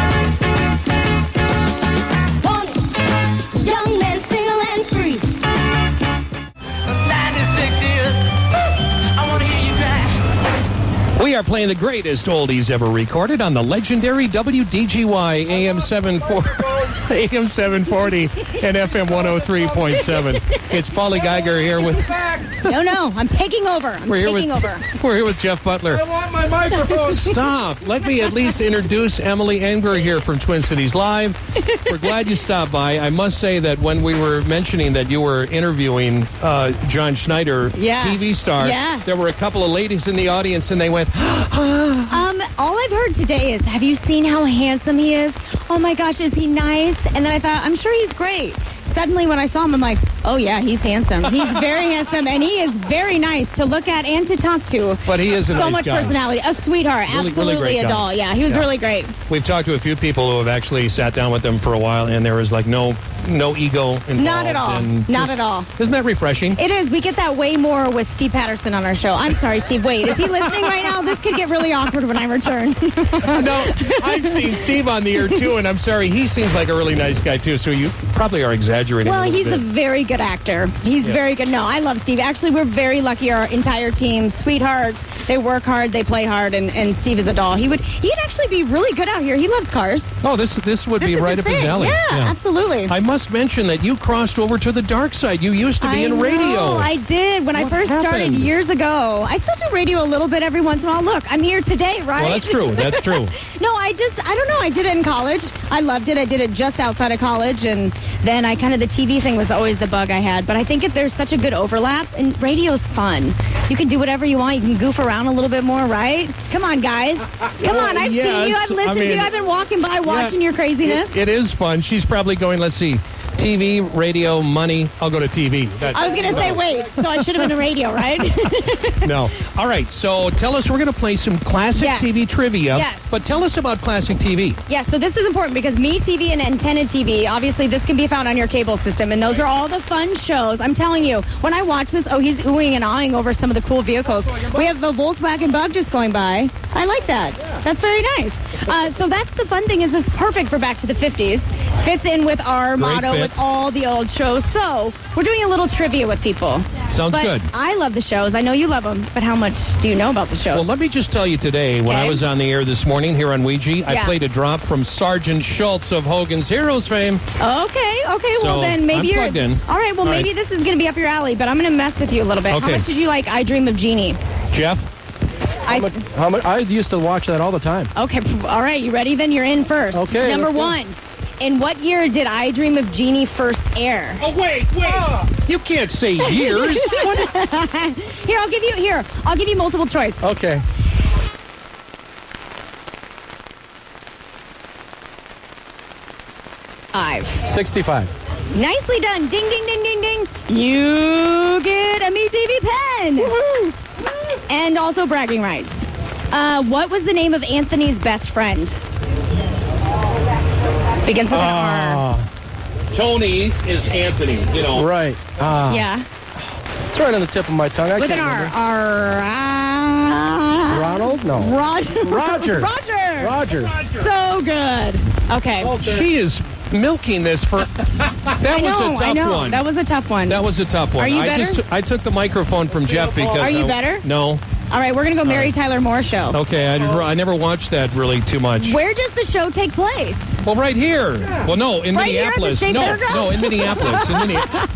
Young man, single and free. ninety-six years. I want to hear you cry. We are playing the greatest oldies ever recorded on the legendary W D G Y A M seven forty, A M seven forty and F M one oh three point seven. It's Paulie Geiger here with... No, no, I'm taking over. I'm We're here taking with, over. We're here with Jeff Butler. I want my microphone. Stop. Let me at least introduce Emily Engberg here from Twin Cities Live. We're glad you stopped by. I must say that when we were mentioning that you were interviewing uh, John Schneider, Yeah. T V star, Yeah. there were a couple of ladies in the audience and they went, Um, all I've heard today is, have you seen how handsome he is? Oh my gosh, is he nice? And then I thought, I'm sure he's great. Suddenly when I saw him, I'm like, oh yeah, he's handsome. He's very handsome, and he is very nice to look at and to talk to. But he is a so nice much guy. personality. A sweetheart. Really- really Absolutely great a guy. doll. Yeah, he was Yeah. really great. We've talked to a few people who have actually sat down with them for a while, and there was like no no ego involved. Not at all. and Not just- at all. Isn't that refreshing? It is. We get that way more with Steve Patterson on our show. I'm sorry, Steve. Wait, is he listening right now? This could get really awkward when I return. No, I've seen Steve on the air too, and I'm sorry, he seems like a really nice guy too, so you probably are exaggerating Well, a little he's a bit. very good actor. He's Yeah. very good. No, I love Steve. Actually, we're very lucky. Our entire team, sweethearts. They work hard, they play hard, and, and Steve is a doll. He would he'd actually be really good out here. He loves cars. Oh, this this would This be is right his up his thing. alley. Yeah, absolutely. I must mention that you crossed over to the dark side. You used to be I in radio. know, I did when I What first started happened? years ago. I still do radio a little bit every once in a while. Look, I'm here today, right? Well, that's true. That's true. No, I I just, I don't know. I did it in college. I loved it. I did it just outside of college. And then I kind of, the T V thing was always the bug I had. But I think if there's such a good overlap, and radio's fun. You can do whatever you want. You can goof around a little bit more, right? Come on, guys. Come on. I've Yes, seen you. I've listened I mean, to you. I've been walking by watching your craziness. It, it is fun. She's probably going, let's see, T V, radio, money. I'll go to T V. That- I was going to say, wait. So I should have been a radio, right? No. All right. So tell us, we're going to play some classic Yes. T V trivia. Yes. But tell us about classic T V. Yeah, so this is important because Me T V and Antenna T V, obviously this can be found on your cable system, and those are all the fun shows. I'm telling you, when I watch this, oh, he's oohing and ahhing over some of the cool vehicles. We have the Volkswagen Bug just going by. I like that. That's very nice. Uh, so that's the fun thing is it's perfect for Back to the fifties. Fits in with our Great motto fit. with all the old shows. So we're doing a little trivia with people. Sounds but good. I love the shows. I know you love them, but how much do you know about the shows? Well, let me just tell you today, when Okay. I was on the air this morning here on Ouija, I Yeah. played a drop from Sergeant Schultz of Hogan's Heroes fame. Okay, okay, well So, then maybe I'm you're plugged in. All right, well All maybe right. this is going to be up your alley, but I'm going to mess with you a little bit. How Okay. much did you like I Dream of Jeannie? Jeff? I, How much, how much, I used to watch that all the time. Okay, p- all right, you ready? Then you're in first. Okay, Number let's go. one. In what year did I Dream of Jeannie first air? Oh, wait, wait. You can't say years. Here, I'll give you, here, I'll give you multiple choice. Okay. Five. sixty-five. Nicely done. Ding, ding, ding, ding, ding. You get a Me T V pen. Woohoo! And also bragging rights. Uh, what was the name of Anthony's best friend? Begins with an R. Tony is Anthony, you know. Right. Ah. Yeah. It's right on the tip of my tongue. I With an can't R. remember. R. Uh, Ronald? No. Roger. Roger. Roger. Roger. So good. Okay. She is milking this for... That I was know, a tough I know. one. That was a tough one. That was a tough one. Are you I better? Just, I took the microphone from Jeff because... Are you I- better? No. All right, we're going to go Mary Tyler Moore show. Okay, I, I never watched that really too much. Where does the show take place? Well, right here. Well, no, in Right here at the Minneapolis. State No, Fairgrounds? no, in Minneapolis. In Minneapolis.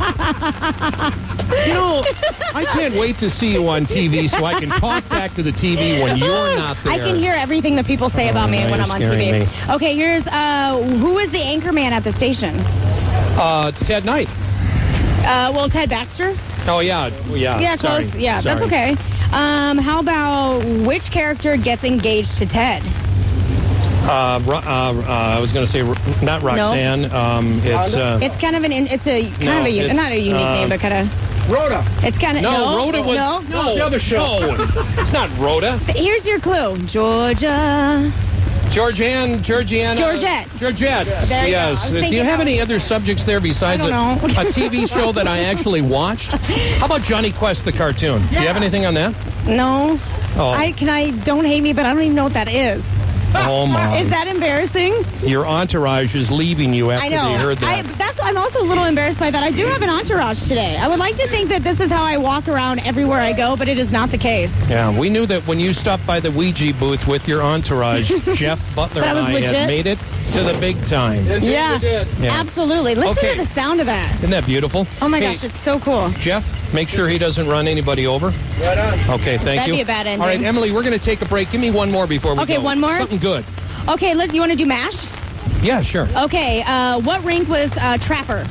You know, I can't wait to see you on T V so I can talk back to the T V when you're not there. I can hear everything that people say about me Oh, when you're I'm on T V. scaring me. Okay, here's uh, who is the anchor man at the station? Uh, Ted Knight. Uh, well, Ted Baxter. Oh, yeah. Yeah, yeah, sorry. close. Yeah, Sorry. that's okay. Um, how about which character gets engaged to Ted? Uh, Ro- uh, uh, I was going to say, Ro- not Roxanne. Um, it's... Uh, It's kind of an. It's a kind No, of a. it's, Not a unique uh, name, but kind of. Rhoda. It's kind of. no, no, Rhoda was... No. No, the other show. No, it's not Rhoda. Here's your clue. Georgia. Georgianne, Georgiana. Georgette. Georgette. There you go. yes. I was Do you thinking have that any other subjects there besides I don't a, know. a T V show that I actually watched? How about Johnny Quest, the cartoon? Do you have anything on that? No. Oh. I can I don't hate me, but I don't even know what that is. Oh, my. Is that embarrassing? Your entourage is leaving you after I know. they heard that. I, that's. I'm also a little embarrassed by that. I do have an entourage today. I would like to think that this is how I walk around everywhere I go, but it is not the case. Yeah, we knew that when you stopped by the Ouija booth with your entourage, Jeff Butler That and was I legit? had made it to the big time. Yeah, Yeah. absolutely. Listen Okay. to the sound of that. Isn't that beautiful? Oh my Hey, gosh, it's so cool. Jeff, make sure he doesn't run anybody over. Right on. Okay, thank That'd you. be a bad ending. All right, Emily, we're going to take a break. Give me one more before we Okay, go. one more? Something good. Okay, let's. You want to do MASH? Yeah, sure. Okay. Uh, what rank was uh, Trapper?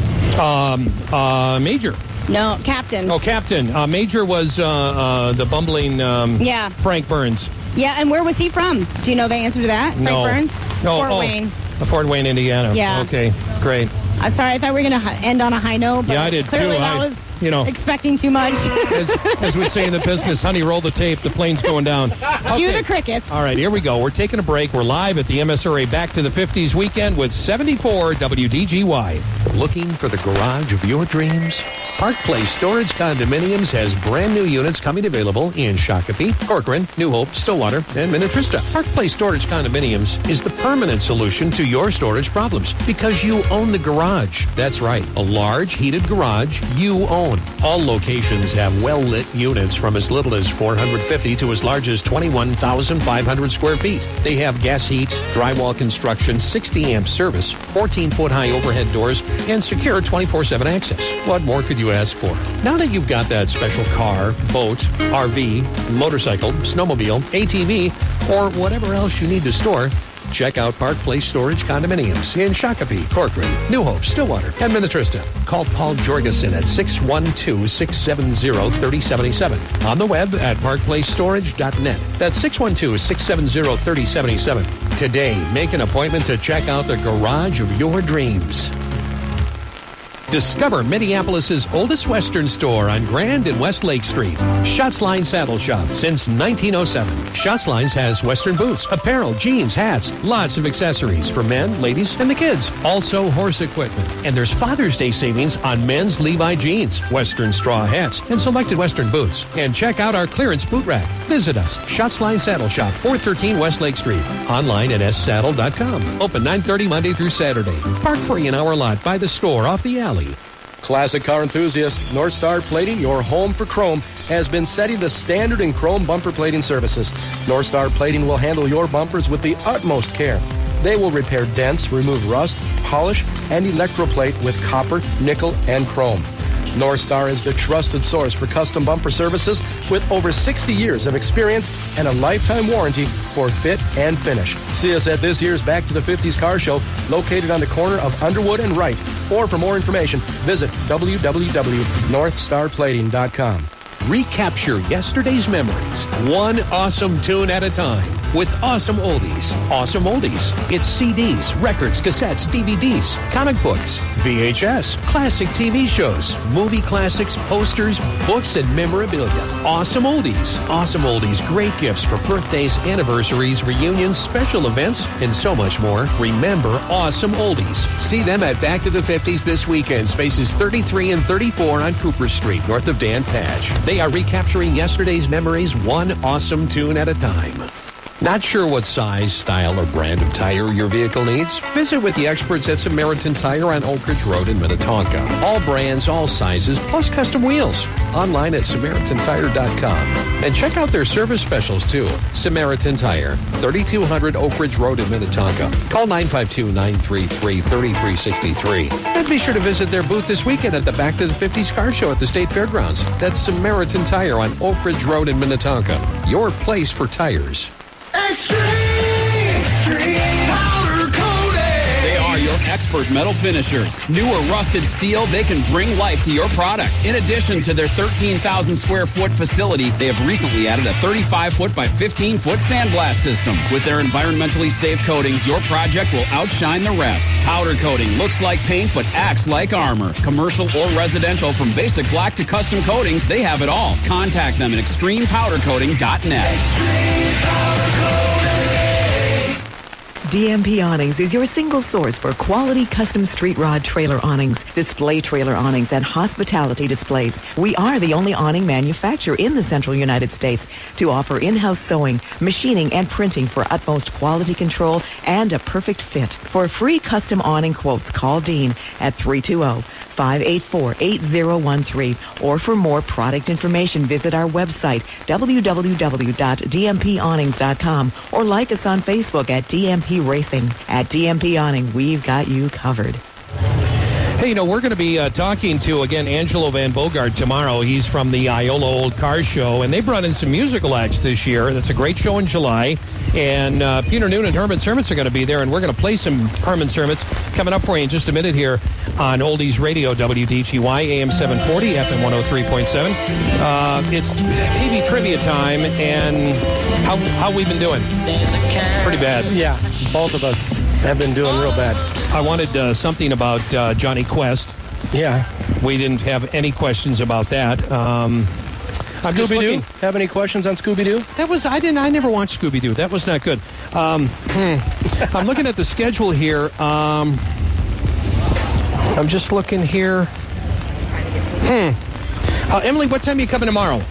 Um, uh, Major. No, Captain. Oh, Captain. Uh, Major was uh, uh, the bumbling um, Yeah. Frank Burns. Yeah, and where was he from? Do you know the answer to that? no. Frank Burns? No. Fort oh, Wayne. uh, Fort Wayne, Indiana. Yeah. Okay, great. I'm sorry, I thought we were going to end on a high note, but Yeah, I did clearly too. that I- was you know. expecting too much. As, as we say in the business, honey, roll the tape. The plane's going down. Cue the crickets. All right, here we go. We're taking a break. We're live at the M S R A Back to the fifties weekend with seventy-four W D G Y. Looking for the garage of your dreams? Park Place Storage Condominiums has brand new units coming available in Shakopee, Corcoran, New Hope, Stillwater, and Minnetrista. Park Place Storage Condominiums is the permanent solution to your storage problems because you own the garage. That's right, a large heated garage you own. All locations have well-lit units from as little as four hundred fifty to as large as twenty-one thousand five hundred square feet. They have gas heat, drywall construction, sixty amp service, fourteen foot high overhead doors, and secure twenty-four seven access. What more could you ask for? Now that you've got that special car, boat, R V, motorcycle, snowmobile, A T V, or whatever else you need to store, Check out Park Place Storage Condominiums in Shakopee, Corcoran, New Hope, Stillwater, and Minnetrista. Call Paul Jorgensen at six one two, six seven zero, three zero seven seven. On the web at park place storage dot net. That's six one two, six seven zero, three zero seven seven. Today, make an appointment to check out the garage of your dreams. Discover Minneapolis' oldest Western store on Grand and West Lake Street. Schatzline Saddle Shop since nineteen oh seven. Schatzlines has Western boots, apparel, jeans, hats, lots of accessories for men, ladies, and the kids. Also horse equipment. And there's Father's Day savings on men's Levi jeans, Western straw hats, and selected Western boots. And check out our clearance boot rack. Visit us. Schatzline Saddle Shop, four thirteen West Lake Street. Online at s saddle dot com. Open nine thirty Monday through Saturday. Park free in our lot by the store off the alley. Classic car enthusiasts, North Star Plating, your home for chrome, has been setting the standard in chrome bumper plating services. North Star Plating will handle your bumpers with the utmost care. They will repair dents, remove rust, polish, and electroplate with copper, nickel, and chrome. North Star is the trusted source for custom bumper services with over sixty years of experience and a lifetime warranty for fit and finish. See us at this year's Back to the fifties Car Show, located on the corner of Underwood and Wright. Or for more information, visit w w w dot north star plating dot com. Recapture yesterday's memories, one awesome tune at a time, with awesome oldies. Awesome oldies. It's C Ds, records, cassettes, D V Ds, comic books, V H S, classic T V shows, movie classics, posters, books, and memorabilia. Awesome oldies. Awesome oldies. Great gifts for birthdays, anniversaries, reunions, special events, and so much more. Remember awesome oldies. See them at Back to the fifties this weekend, spaces thirty-three and thirty-four on Cooper Street, north of Dan Patch. They are recapturing yesterday's memories, one awesome tune at a time. Not sure what size, style, or brand of tire your vehicle needs? Visit with the experts at Samaritan Tire on Oak Ridge Road in Minnetonka. All brands, all sizes, plus custom wheels. Online at samaritan tire dot com. And check out their service specials, too. Samaritan Tire, thirty-two hundred Oak Ridge Road in Minnetonka. Call nine five two, nine three three, three three six three. And be sure to visit their booth this weekend at the Back to the fifties Car Show at the State Fairgrounds. That's Samaritan Tire on Oak Ridge Road in Minnetonka. Your place for tires. Extreme, extreme powder coating. They are your expert metal finishers. New or rusted steel, they can bring life to your product. In addition to their thirteen thousand square foot facility, they have recently added a thirty-five foot by fifteen foot sandblast system. With their environmentally safe coatings, your project will outshine the rest. Powder coating looks like paint but acts like armor. Commercial or residential, from basic black to custom coatings, they have it all. Contact them at extreme powder coating dot net. Extreme powder coating. D M P Awnings is your single source for quality custom street rod trailer awnings, display trailer awnings, and hospitality displays. We are the only awning manufacturer in the central United States to offer in-house sewing, machining, and printing for utmost quality control and a perfect fit. For free custom awning quotes, call Dean at three two zero, five eight four, eight zero one three. Or for more product information, visit our website, w w w dot d m p awnings dot com, or like us on Facebook at D M P Racing. At D M P Awning, we've got you covered. Hey, you know, we're going to be uh, talking to, again, Angelo Van Bogart tomorrow. He's from the Iola Old Car Show, and they brought in some musical acts this year. That's a great show in July. And uh, Peter Noon and Herman Sermons are going to be there, and we're going to play some Herman Sermons coming up for you in just a minute here on Oldies Radio, W D G Y, A M seven forty, F M one oh three point seven. Uh, it's T V trivia time, and how how we've been doing? Pretty bad. Yeah, both of us have been doing real bad. I wanted uh, something about uh, Johnny Quest. Yeah. We didn't have any questions about that. Um, Scooby-Doo? Have any questions on Scooby-Doo? That was, I didn't, I never watched Scooby-Doo. That was not good. Um, hmm. I'm looking at the schedule here. Um, I'm just looking here. Hmm. Uh, Emily, what time are you coming tomorrow?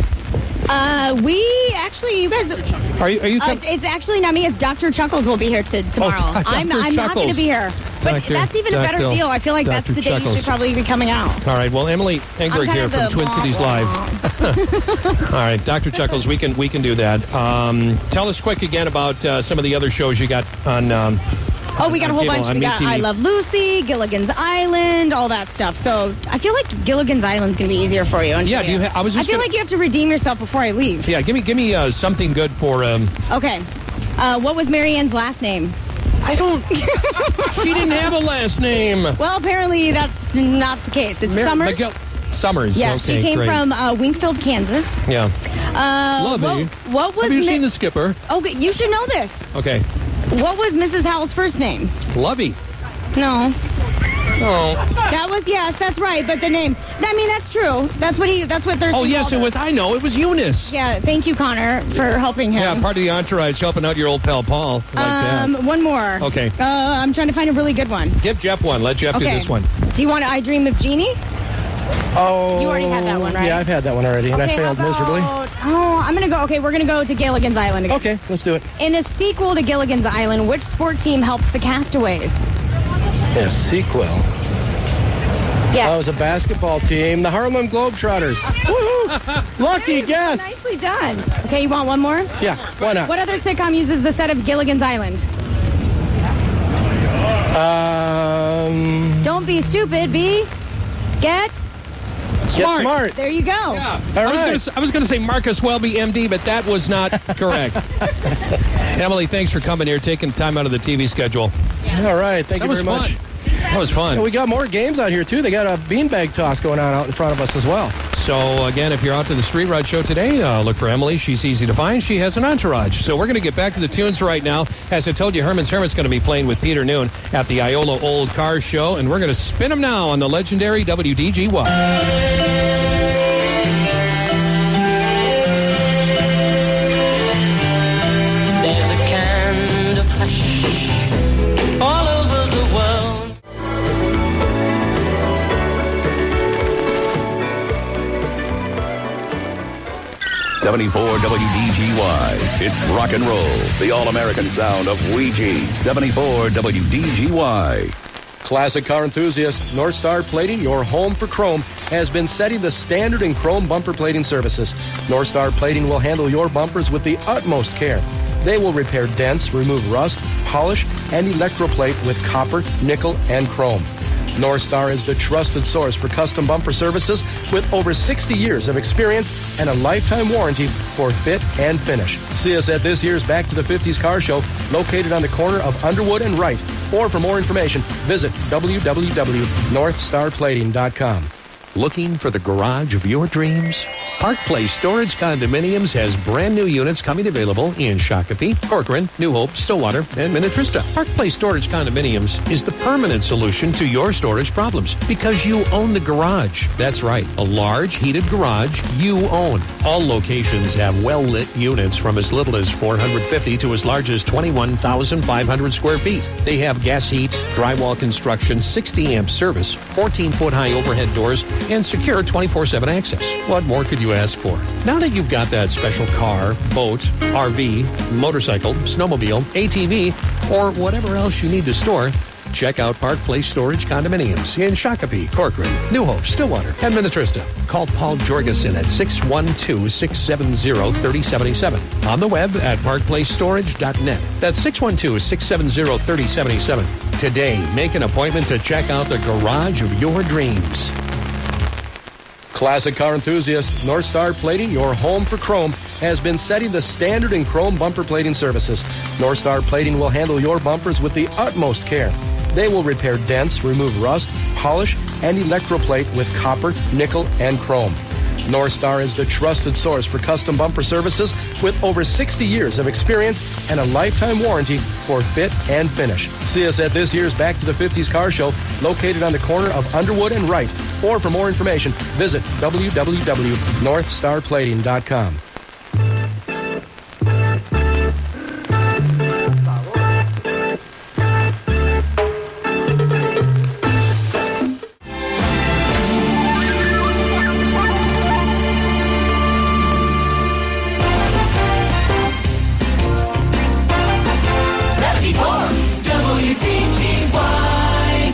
Uh, we actually, you guys. Are you? Are you? Uh, it's actually not me. It's Doctor Chuckles will be here to, tomorrow. Oh, I'm, I'm not going to be here. But Doctor that's even a better Doctor deal. I feel like Doctor that's the day Chuckles. you should probably be coming out. All right. Well, Emily Engberg I'm here kind from of Twin the Cities Live. All right, Doctor Chuckles, we can we can do that. Um, tell us quick again about uh, some of the other shows you got on. Um, Oh, we got a whole cable, bunch. We got I Love Lucy, Gilligan's Island, all that stuff. So I feel like Gilligan's Island's going to be easier for you. Yeah, do you ha- I was just I feel gonna- like you have to redeem yourself before I leave. Yeah, give me give me uh, something good for. Um, Okay. Uh, what was Marianne's last name? I don't... She didn't have a last name. Well, apparently that's not the case. It's Mar- Summers. Miguel Summers. Yeah, okay, she came great. from uh, Wingfield, Kansas. Yeah. Uh, Love what, it. what was Have you Mi- seen The Skipper? Okay, you should know this. Okay. What was Missus Howell's first name? Lovey. No. Oh. That was, yes, that's right, but the name. I mean, that's true. That's what he, that's what Thurston Oh, yes, called it her. was. I know. It was Eunice. Yeah, thank you, Connor, for helping him. Yeah, part of the entourage helping out your old pal Paul. Like um, that. One more. Okay. Uh, I'm trying to find a really good one. Give Jeff one. Let Jeff Okay. do this one. Do you want I Dream of Jeannie? Oh. You already had that one, right? Yeah, I've had that one already, and Okay, I failed how miserably. about- Oh, I'm going to go. Okay, we're going to go to Gilligan's Island again. Okay, let's do it. In a sequel to Gilligan's Island, which sport team helps the castaways? Yeah, sequel. Yeah. Oh, it was a basketball team, the Harlem Globetrotters. Woohoo! Lucky guess. Nicely done. Okay, you want one more? Yeah, why not? What other sitcom uses the set of Gilligan's Island? Um, Don't be stupid, be get Get smart. There you go. Yeah. I, was gonna, say- I was going to say Marcus Welby, M D, but that was not correct. Emily, thanks for coming here, taking time out of the T V schedule. All right, thank That you was very much. fun. That was fun. And we got more games out here, too. They got a beanbag toss going on out in front of us as well. So, again, if you're out to the Street Rod Show today, uh, look for Emily. She's easy to find. She has an entourage. So we're going to get back to the tunes right now. As I told you, Herman's Hermit's going to be playing with Peter Noon at the Iola Old Car Show, and we're going to spin them now on the legendary W D G Y. There's a kind of hush all over the world. seventy-four W D G Y. It's rock and roll, the all-American sound of Ouija. seventy-four W D G Y. Classic car enthusiasts, North Star Plating, your home for chrome, has been setting the standard in chrome bumper plating services. North Star Plating will handle your bumpers with the utmost care. They will repair dents, remove rust, polish, and electroplate with copper, nickel, and chrome. North Star is the trusted source for custom bumper services with over sixty years of experience and a lifetime warranty for fit and finish. See us at this year's Back to the fifties Car Show, located on the corner of Underwood and Wright. Or for more information, visit w w w dot north star plating dot com. Looking for the garage of your dreams? Park Place Storage Condominiums has brand new units coming available in Shakopee, Corcoran, New Hope, Stillwater, and Minnetrista. Park Place Storage Condominiums is the permanent solution to your storage problems because you own the garage. That's right, a large heated garage you own. All locations have well-lit units from as little as four hundred fifty to as large as twenty-one thousand five hundred square feet. They have gas heat, drywall construction, sixty amp service, fourteen foot high overhead doors, and secure twenty-four seven access. What more could you ask for? Now that you've got that special car, boat, R V, motorcycle, snowmobile, A T V, or whatever else you need to store, check out Park Place Storage Condominiums in Shakopee, Corcoran, New Hope, Stillwater, and Minnetrista. Call Paul Jorgensen at six one two, six seven zero, three oh seven seven. On the web at park place storage dot net. That's six one two, six seven zero, three oh seven seven. Today, make an appointment to check out the garage of your dreams. Classic car enthusiasts, North Star Plating, your home for chrome, has been setting the standard in chrome bumper plating services. North Star Plating will handle your bumpers with the utmost care. They will repair dents, remove rust, polish, and electroplate with copper, nickel, and chrome. North Star is the trusted source for custom bumper services with over sixty years of experience and a lifetime warranty for fit and finish. See us at this year's Back to the fifties Car Show, located on the corner of Underwood and Wright. Or for more information, visit w w w dot north star plating dot com. W D G Y.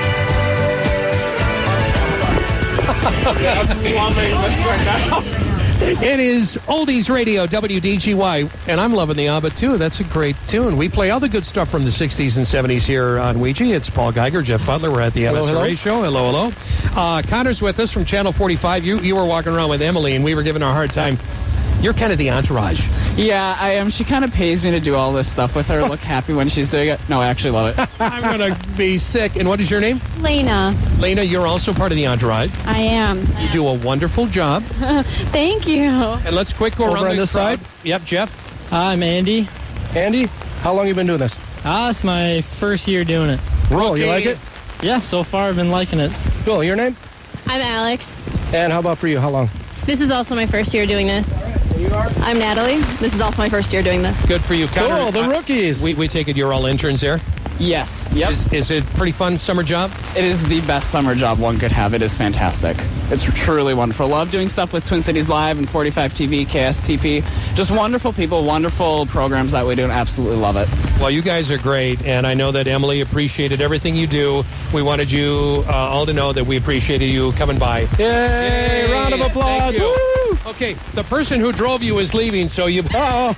Yeah, let's swing that. It is Oldies Radio, W D G Y, and I'm loving the ABBA, too. That's a great tune. We play all the good stuff from the sixties and seventies here on Ouija. It's Paul Geiger, Jeff Butler. We're at the Hello, M S R A hello. show. Hello, hello. Uh, Connor's with us from Channel forty-five. You you were walking around with Emily, and we were giving her a hard time. You're kind of the entourage. Yeah, I am. She kind of pays me to do all this stuff with her. Look happy when she's doing it. No, I actually love it. I'm going to be sick. And what is your name? Lena. Lena, you're also part of the entourage. I am. You do a wonderful job. Thank you. And let's quick go Over around on the this crowd. side. Yep, Jeff. I'm Andy. Andy, how long you been doing this? Ah, it's my first year doing it. Roll, you like it? Yeah, so far I've been liking it. Cool. Your name? I'm Alex. And how about for you? How long? This is also my first year doing this. I'm Natalie. This is also my first year doing this. Good for you. Cool, Connor, the uh, rookies. We, we take it you're all interns there? Yes. Yep. Is, is it a pretty fun summer job? It is the best summer job one could have. It is fantastic. It's truly wonderful. Love doing stuff with Twin Cities Live and forty-five T V, K S T P. Just wonderful people, wonderful programs that we do, and absolutely love it. Well, you guys are great, and I know that Emily appreciated everything you do. We wanted you uh, all to know that we appreciated you coming by. Yay! Yay. Round of applause. Thank you. Woo! Okay, the person who drove you is leaving, so you... Oh.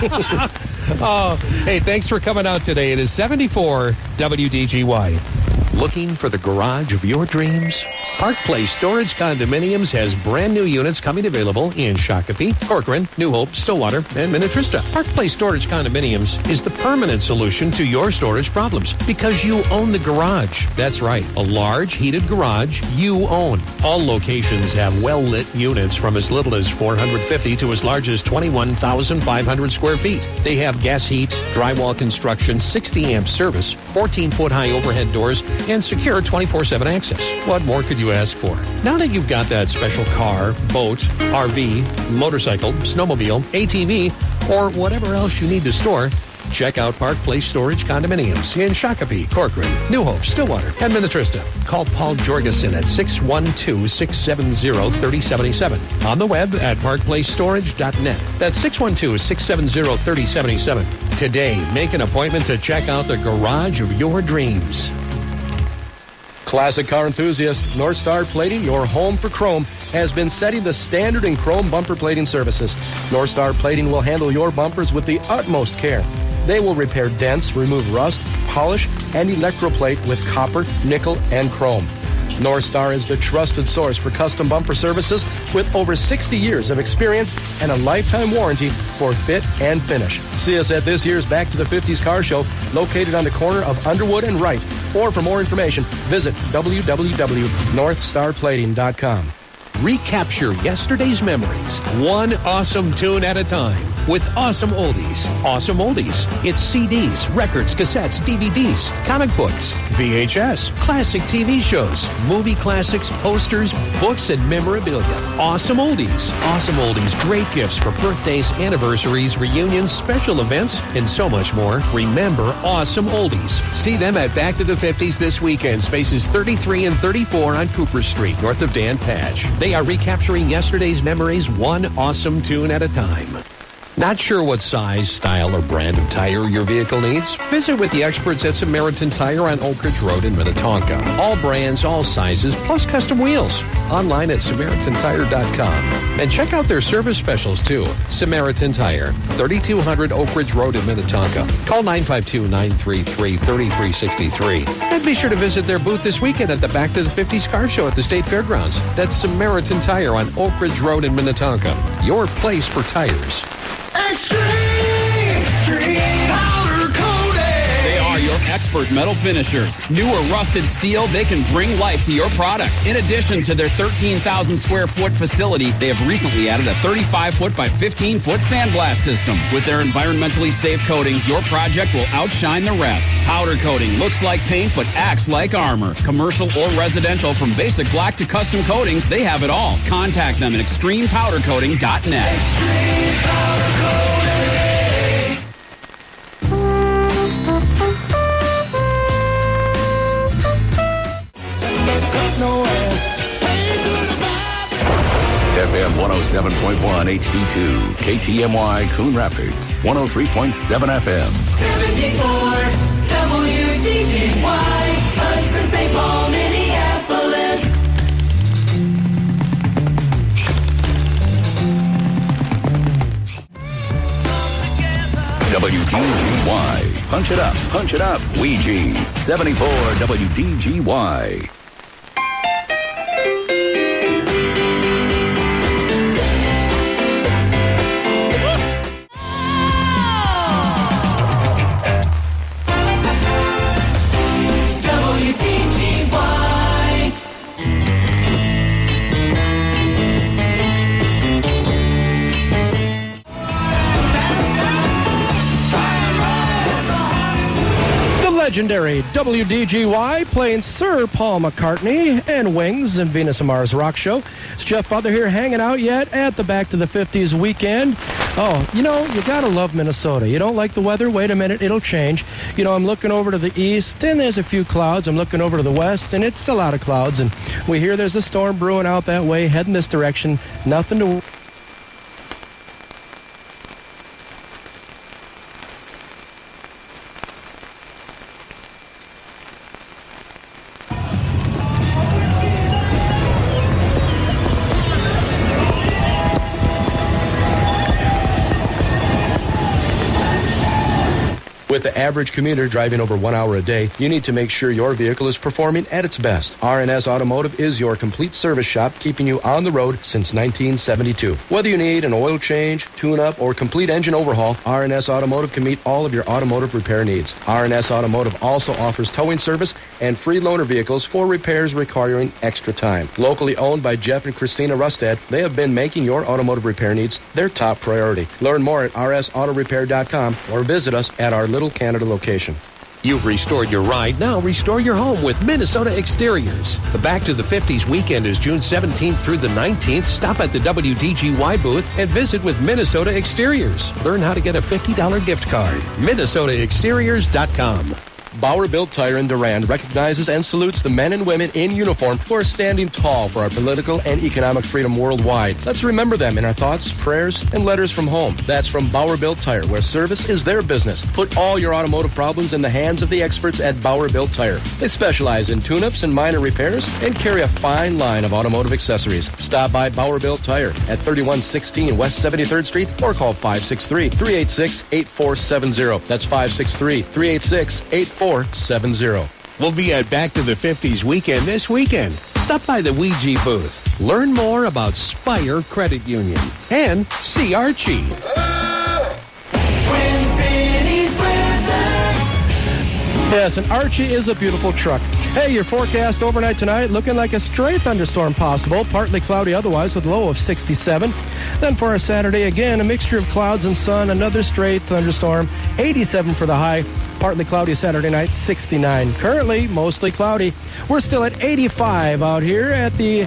Oh, hey, thanks for coming out today. It is seventy-four W D G Y. Looking for the garage of your dreams? Park Place Storage Condominiums has brand new units coming available in Shakopee, Corcoran, New Hope, Stillwater, and Minnetrista. Park Place Storage Condominiums is the permanent solution to your storage problems because you own the garage. That's right, a large heated garage you own. All locations have well-lit units from as little as four hundred fifty to as large as twenty-one thousand five hundred square feet. They have gas heat, drywall construction, sixty amp service, fourteen foot high overhead doors, and secure twenty-four seven access. What more could you ask for? Now that you've got that special car, boat, R V, motorcycle, snowmobile, A T V, or whatever else you need to store, check out Park Place Storage Condominiums in Shakopee, Corcoran, New Hope, Stillwater, and Minnetrista. Call Paul Jorgensen at six one two, six seven zero, three oh seven seven. On the web at park place storage dot net. That's six one two, six seven zero, three oh seven seven. Today, make an appointment to check out the garage of your dreams. Classic car enthusiasts, North Star Plating, your home for chrome, has been setting the standard in chrome bumper plating services. North Star Plating will handle your bumpers with the utmost care. They will repair dents, remove rust, polish, and electroplate with copper, nickel, and chrome. North Star is the trusted source for custom bumper services with over sixty years of experience and a lifetime warranty for fit and finish. See us at this year's Back to the fifties Car Show, located on the corner of Underwood and Wright. Or for more information, visit w w w dot north star plating dot com. Recapture yesterday's memories, one awesome tune at a time, with Awesome Oldies. Awesome Oldies. It's C Ds, records, cassettes, D V Ds, comic books, V H S, classic T V shows, movie classics, posters, books, and memorabilia. Awesome Oldies. Awesome Oldies. Great gifts for birthdays, anniversaries, reunions, special events, and so much more. Remember Awesome Oldies. See them at Back to the fifties this weekend, spaces thirty-three and thirty-four on Cooper Street, north of Dan Patch. They are recapturing yesterday's memories, one awesome tune at a time. Not sure what size, style, or brand of tire your vehicle needs? Visit with the experts at Samaritan Tire on Oak Ridge Road in Minnetonka. All brands, all sizes, plus custom wheels. Online at samaritan tire dot com. And check out their service specials, too. Samaritan Tire, thirty-two hundred Oak Ridge Road in Minnetonka. Call nine five two, nine three three, three three six three. And be sure to visit their booth this weekend at the Back to the fifties Car Show at the State Fairgrounds. That's Samaritan Tire on Oak Ridge Road in Minnetonka. Your place for tires. Extreme, extreme powder coating. They are your expert metal finishers. New or rusted steel, they can bring life to your product. In addition to their thirteen thousand square foot facility, they have recently added a thirty-five foot by fifteen foot sandblast system. With their environmentally safe coatings, your project will outshine the rest. Powder coating looks like paint but acts like armor. Commercial or residential, from basic black to custom coatings, they have it all. Contact them at extreme powder coating dot net. Extreme powder coating. F M one oh seven point one H D two, K T M Y Coon Rapids, one oh three point seven F M. seventy-four W D G Y, Hudson, Saint Paul, Minneapolis. W D G Y. Punch it up, punch it up. Ouija. seventy-four W D G Y. W D G Y. The legendary W D G Y playing Sir Paul McCartney and Wings and Venus and Mars Rock Show. It's Jeff Butler here hanging out yet at the Back to the fifties weekend. Oh, you know, you gotta love Minnesota. You don't like the weather? Wait a minute, it'll change. You know, I'm looking over to the east, and there's a few clouds. I'm looking over to the west, and it's a lot of clouds. And we hear there's a storm brewing out that way, heading this direction. Nothing to... With the average commuter driving over one hour a day, you need to make sure your vehicle is performing at its best. R and S Automotive is your complete service shop, keeping you on the road since nineteen seventy-two. Whether you need an oil change, tune-up, or complete engine overhaul, R and S Automotive can meet all of your automotive repair needs. R and S Automotive also offers towing service and free loaner vehicles for repairs requiring extra time. Locally owned by Jeff and Christina Rustad, they have been making your automotive repair needs their top priority. Learn more at r s auto repair dot com or visit us at our Little Canada location. You've restored your ride. Now restore your home with Minnesota Exteriors. The Back to the fifties weekend is June seventeenth through the nineteenth. Stop at the W D G Y booth and visit with Minnesota Exteriors. Learn how to get a fifty dollars gift card. Minnesota Exteriors dot com. Bauer Built Tire in Durand recognizes and salutes the men and women in uniform who are standing tall for our political and economic freedom worldwide. Let's remember them in our thoughts, prayers, and letters from home. That's from Bauer Built Tire, where service is their business. Put all your automotive problems in the hands of the experts at Bauer Built Tire. They specialize in tune-ups and minor repairs and carry a fine line of automotive accessories. Stop by Bauer Built Tire at thirty-one sixteen West seventy-third Street or call five six three, three eight six, eight four seven zero. That's five six three, three eight six, eight four seven zero. We'll be at Back to the fifties weekend this weekend. Stop by the Ouija booth. Learn more about Spire Credit Union and see Archie. Yes, and Archie is a beautiful truck. Hey, your forecast overnight tonight looking like a stray thunderstorm possible. Partly cloudy otherwise with a low of sixty-seven. Then for our Saturday, again, a mixture of clouds and sun. Another stray thunderstorm. eighty-seven for the high. Partly cloudy Saturday night, sixty-nine. Currently, mostly cloudy. We're still at eighty-five out here at the...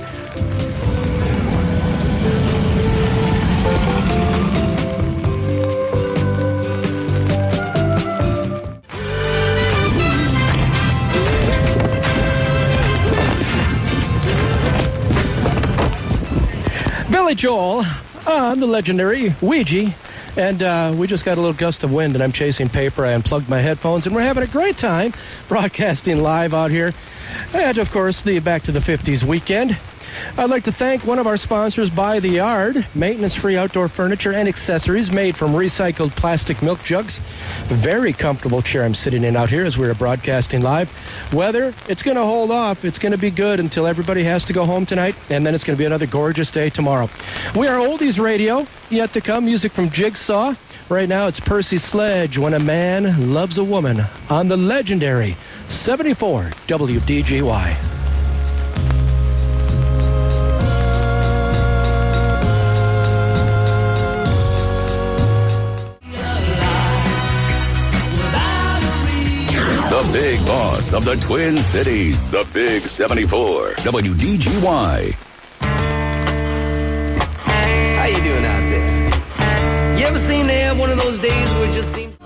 Billy Joel on the legendary Ouija. And uh, we just got a little gust of wind, and I'm chasing paper. I unplugged my headphones, and we're having a great time broadcasting live out here. And, of course, the Back to the fifties weekend. I'd like to thank one of our sponsors, By the Yard, maintenance-free outdoor furniture and accessories made from recycled plastic milk jugs. Very comfortable chair I'm sitting in out here as we're broadcasting live. Weather, it's going to hold off. It's going to be good until everybody has to go home tonight, and then it's going to be another gorgeous day tomorrow. We are Oldies Radio. Yet to come, music from Jigsaw. Right now, it's Percy Sledge, When a Man Loves a Woman, on the legendary seventy-four W D G Y. The big boss of the Twin Cities, the Big seventy-four W D G Y. How you doing out there? You ever seem to have one of those days where it just seems...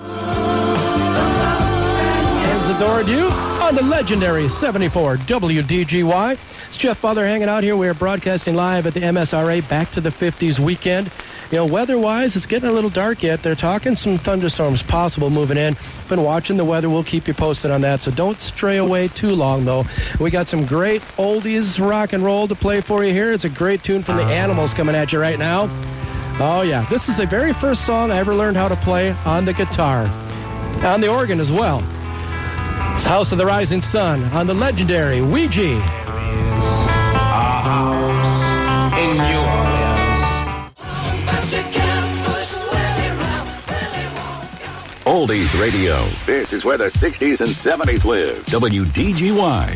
And Zadora Dew on the legendary seventy-four W D G Y. It's Jeff Butler hanging out here. We're broadcasting live at the M S R A Back to the fifties weekend. You know, weather-wise, it's getting a little dark yet. They're talking some thunderstorms possible moving in. Been watching the weather. We'll keep you posted on that, so don't stray away too long, though. We got some great oldies rock and roll to play for you here. It's a great tune from the Animals coming at you right now. Oh, yeah. This is the very first song I ever learned how to play on the guitar. On the organ as well. It's House of the Rising Sun on the legendary Ouija. Our house in New Orleans. Oldies Radio. This is where the sixties and seventies live. W D G Y.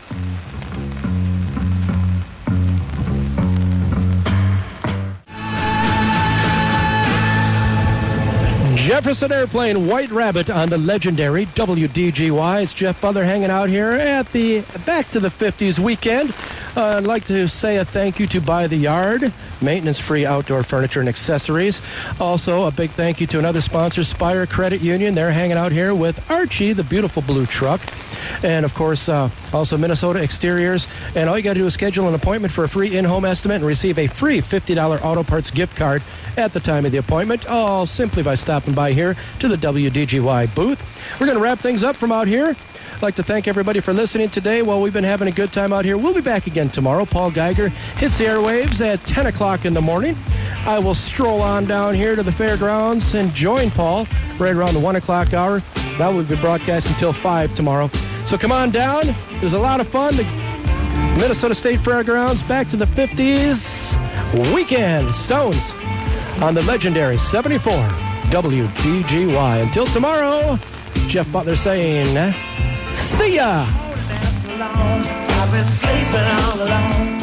Jefferson Airplane, White Rabbit on the legendary W D G Y. It's Jeff Butler hanging out here at the Back to the fifties weekend. Uh, I'd like to say a thank you to By the Yard, maintenance-free outdoor furniture and accessories. Also, a big thank you to another sponsor, Spire Credit Union. They're hanging out here with Archie, the beautiful blue truck. And, of course, uh, also Minnesota Exteriors. And all you got to do is schedule an appointment for a free in-home estimate and receive a free fifty dollars auto parts gift card at the time of the appointment, all simply by stopping by here to the W D G Y booth. We're going to wrap things up from out here. I'd like to thank everybody for listening today. While we've been having a good time out here, we'll be back again tomorrow. Paul Geiger hits the airwaves at ten o'clock in the morning. I will stroll on down here to the fairgrounds and join Paul right around the one o'clock hour. That will be broadcast until five tomorrow. So come on down. There's a lot of fun. The Minnesota State Fairgrounds, Back to the fifties weekend. Stones on the legendary seventy-four W D G Y. Until tomorrow, Jeff Butler saying, see ya! I've been sleeping all alone.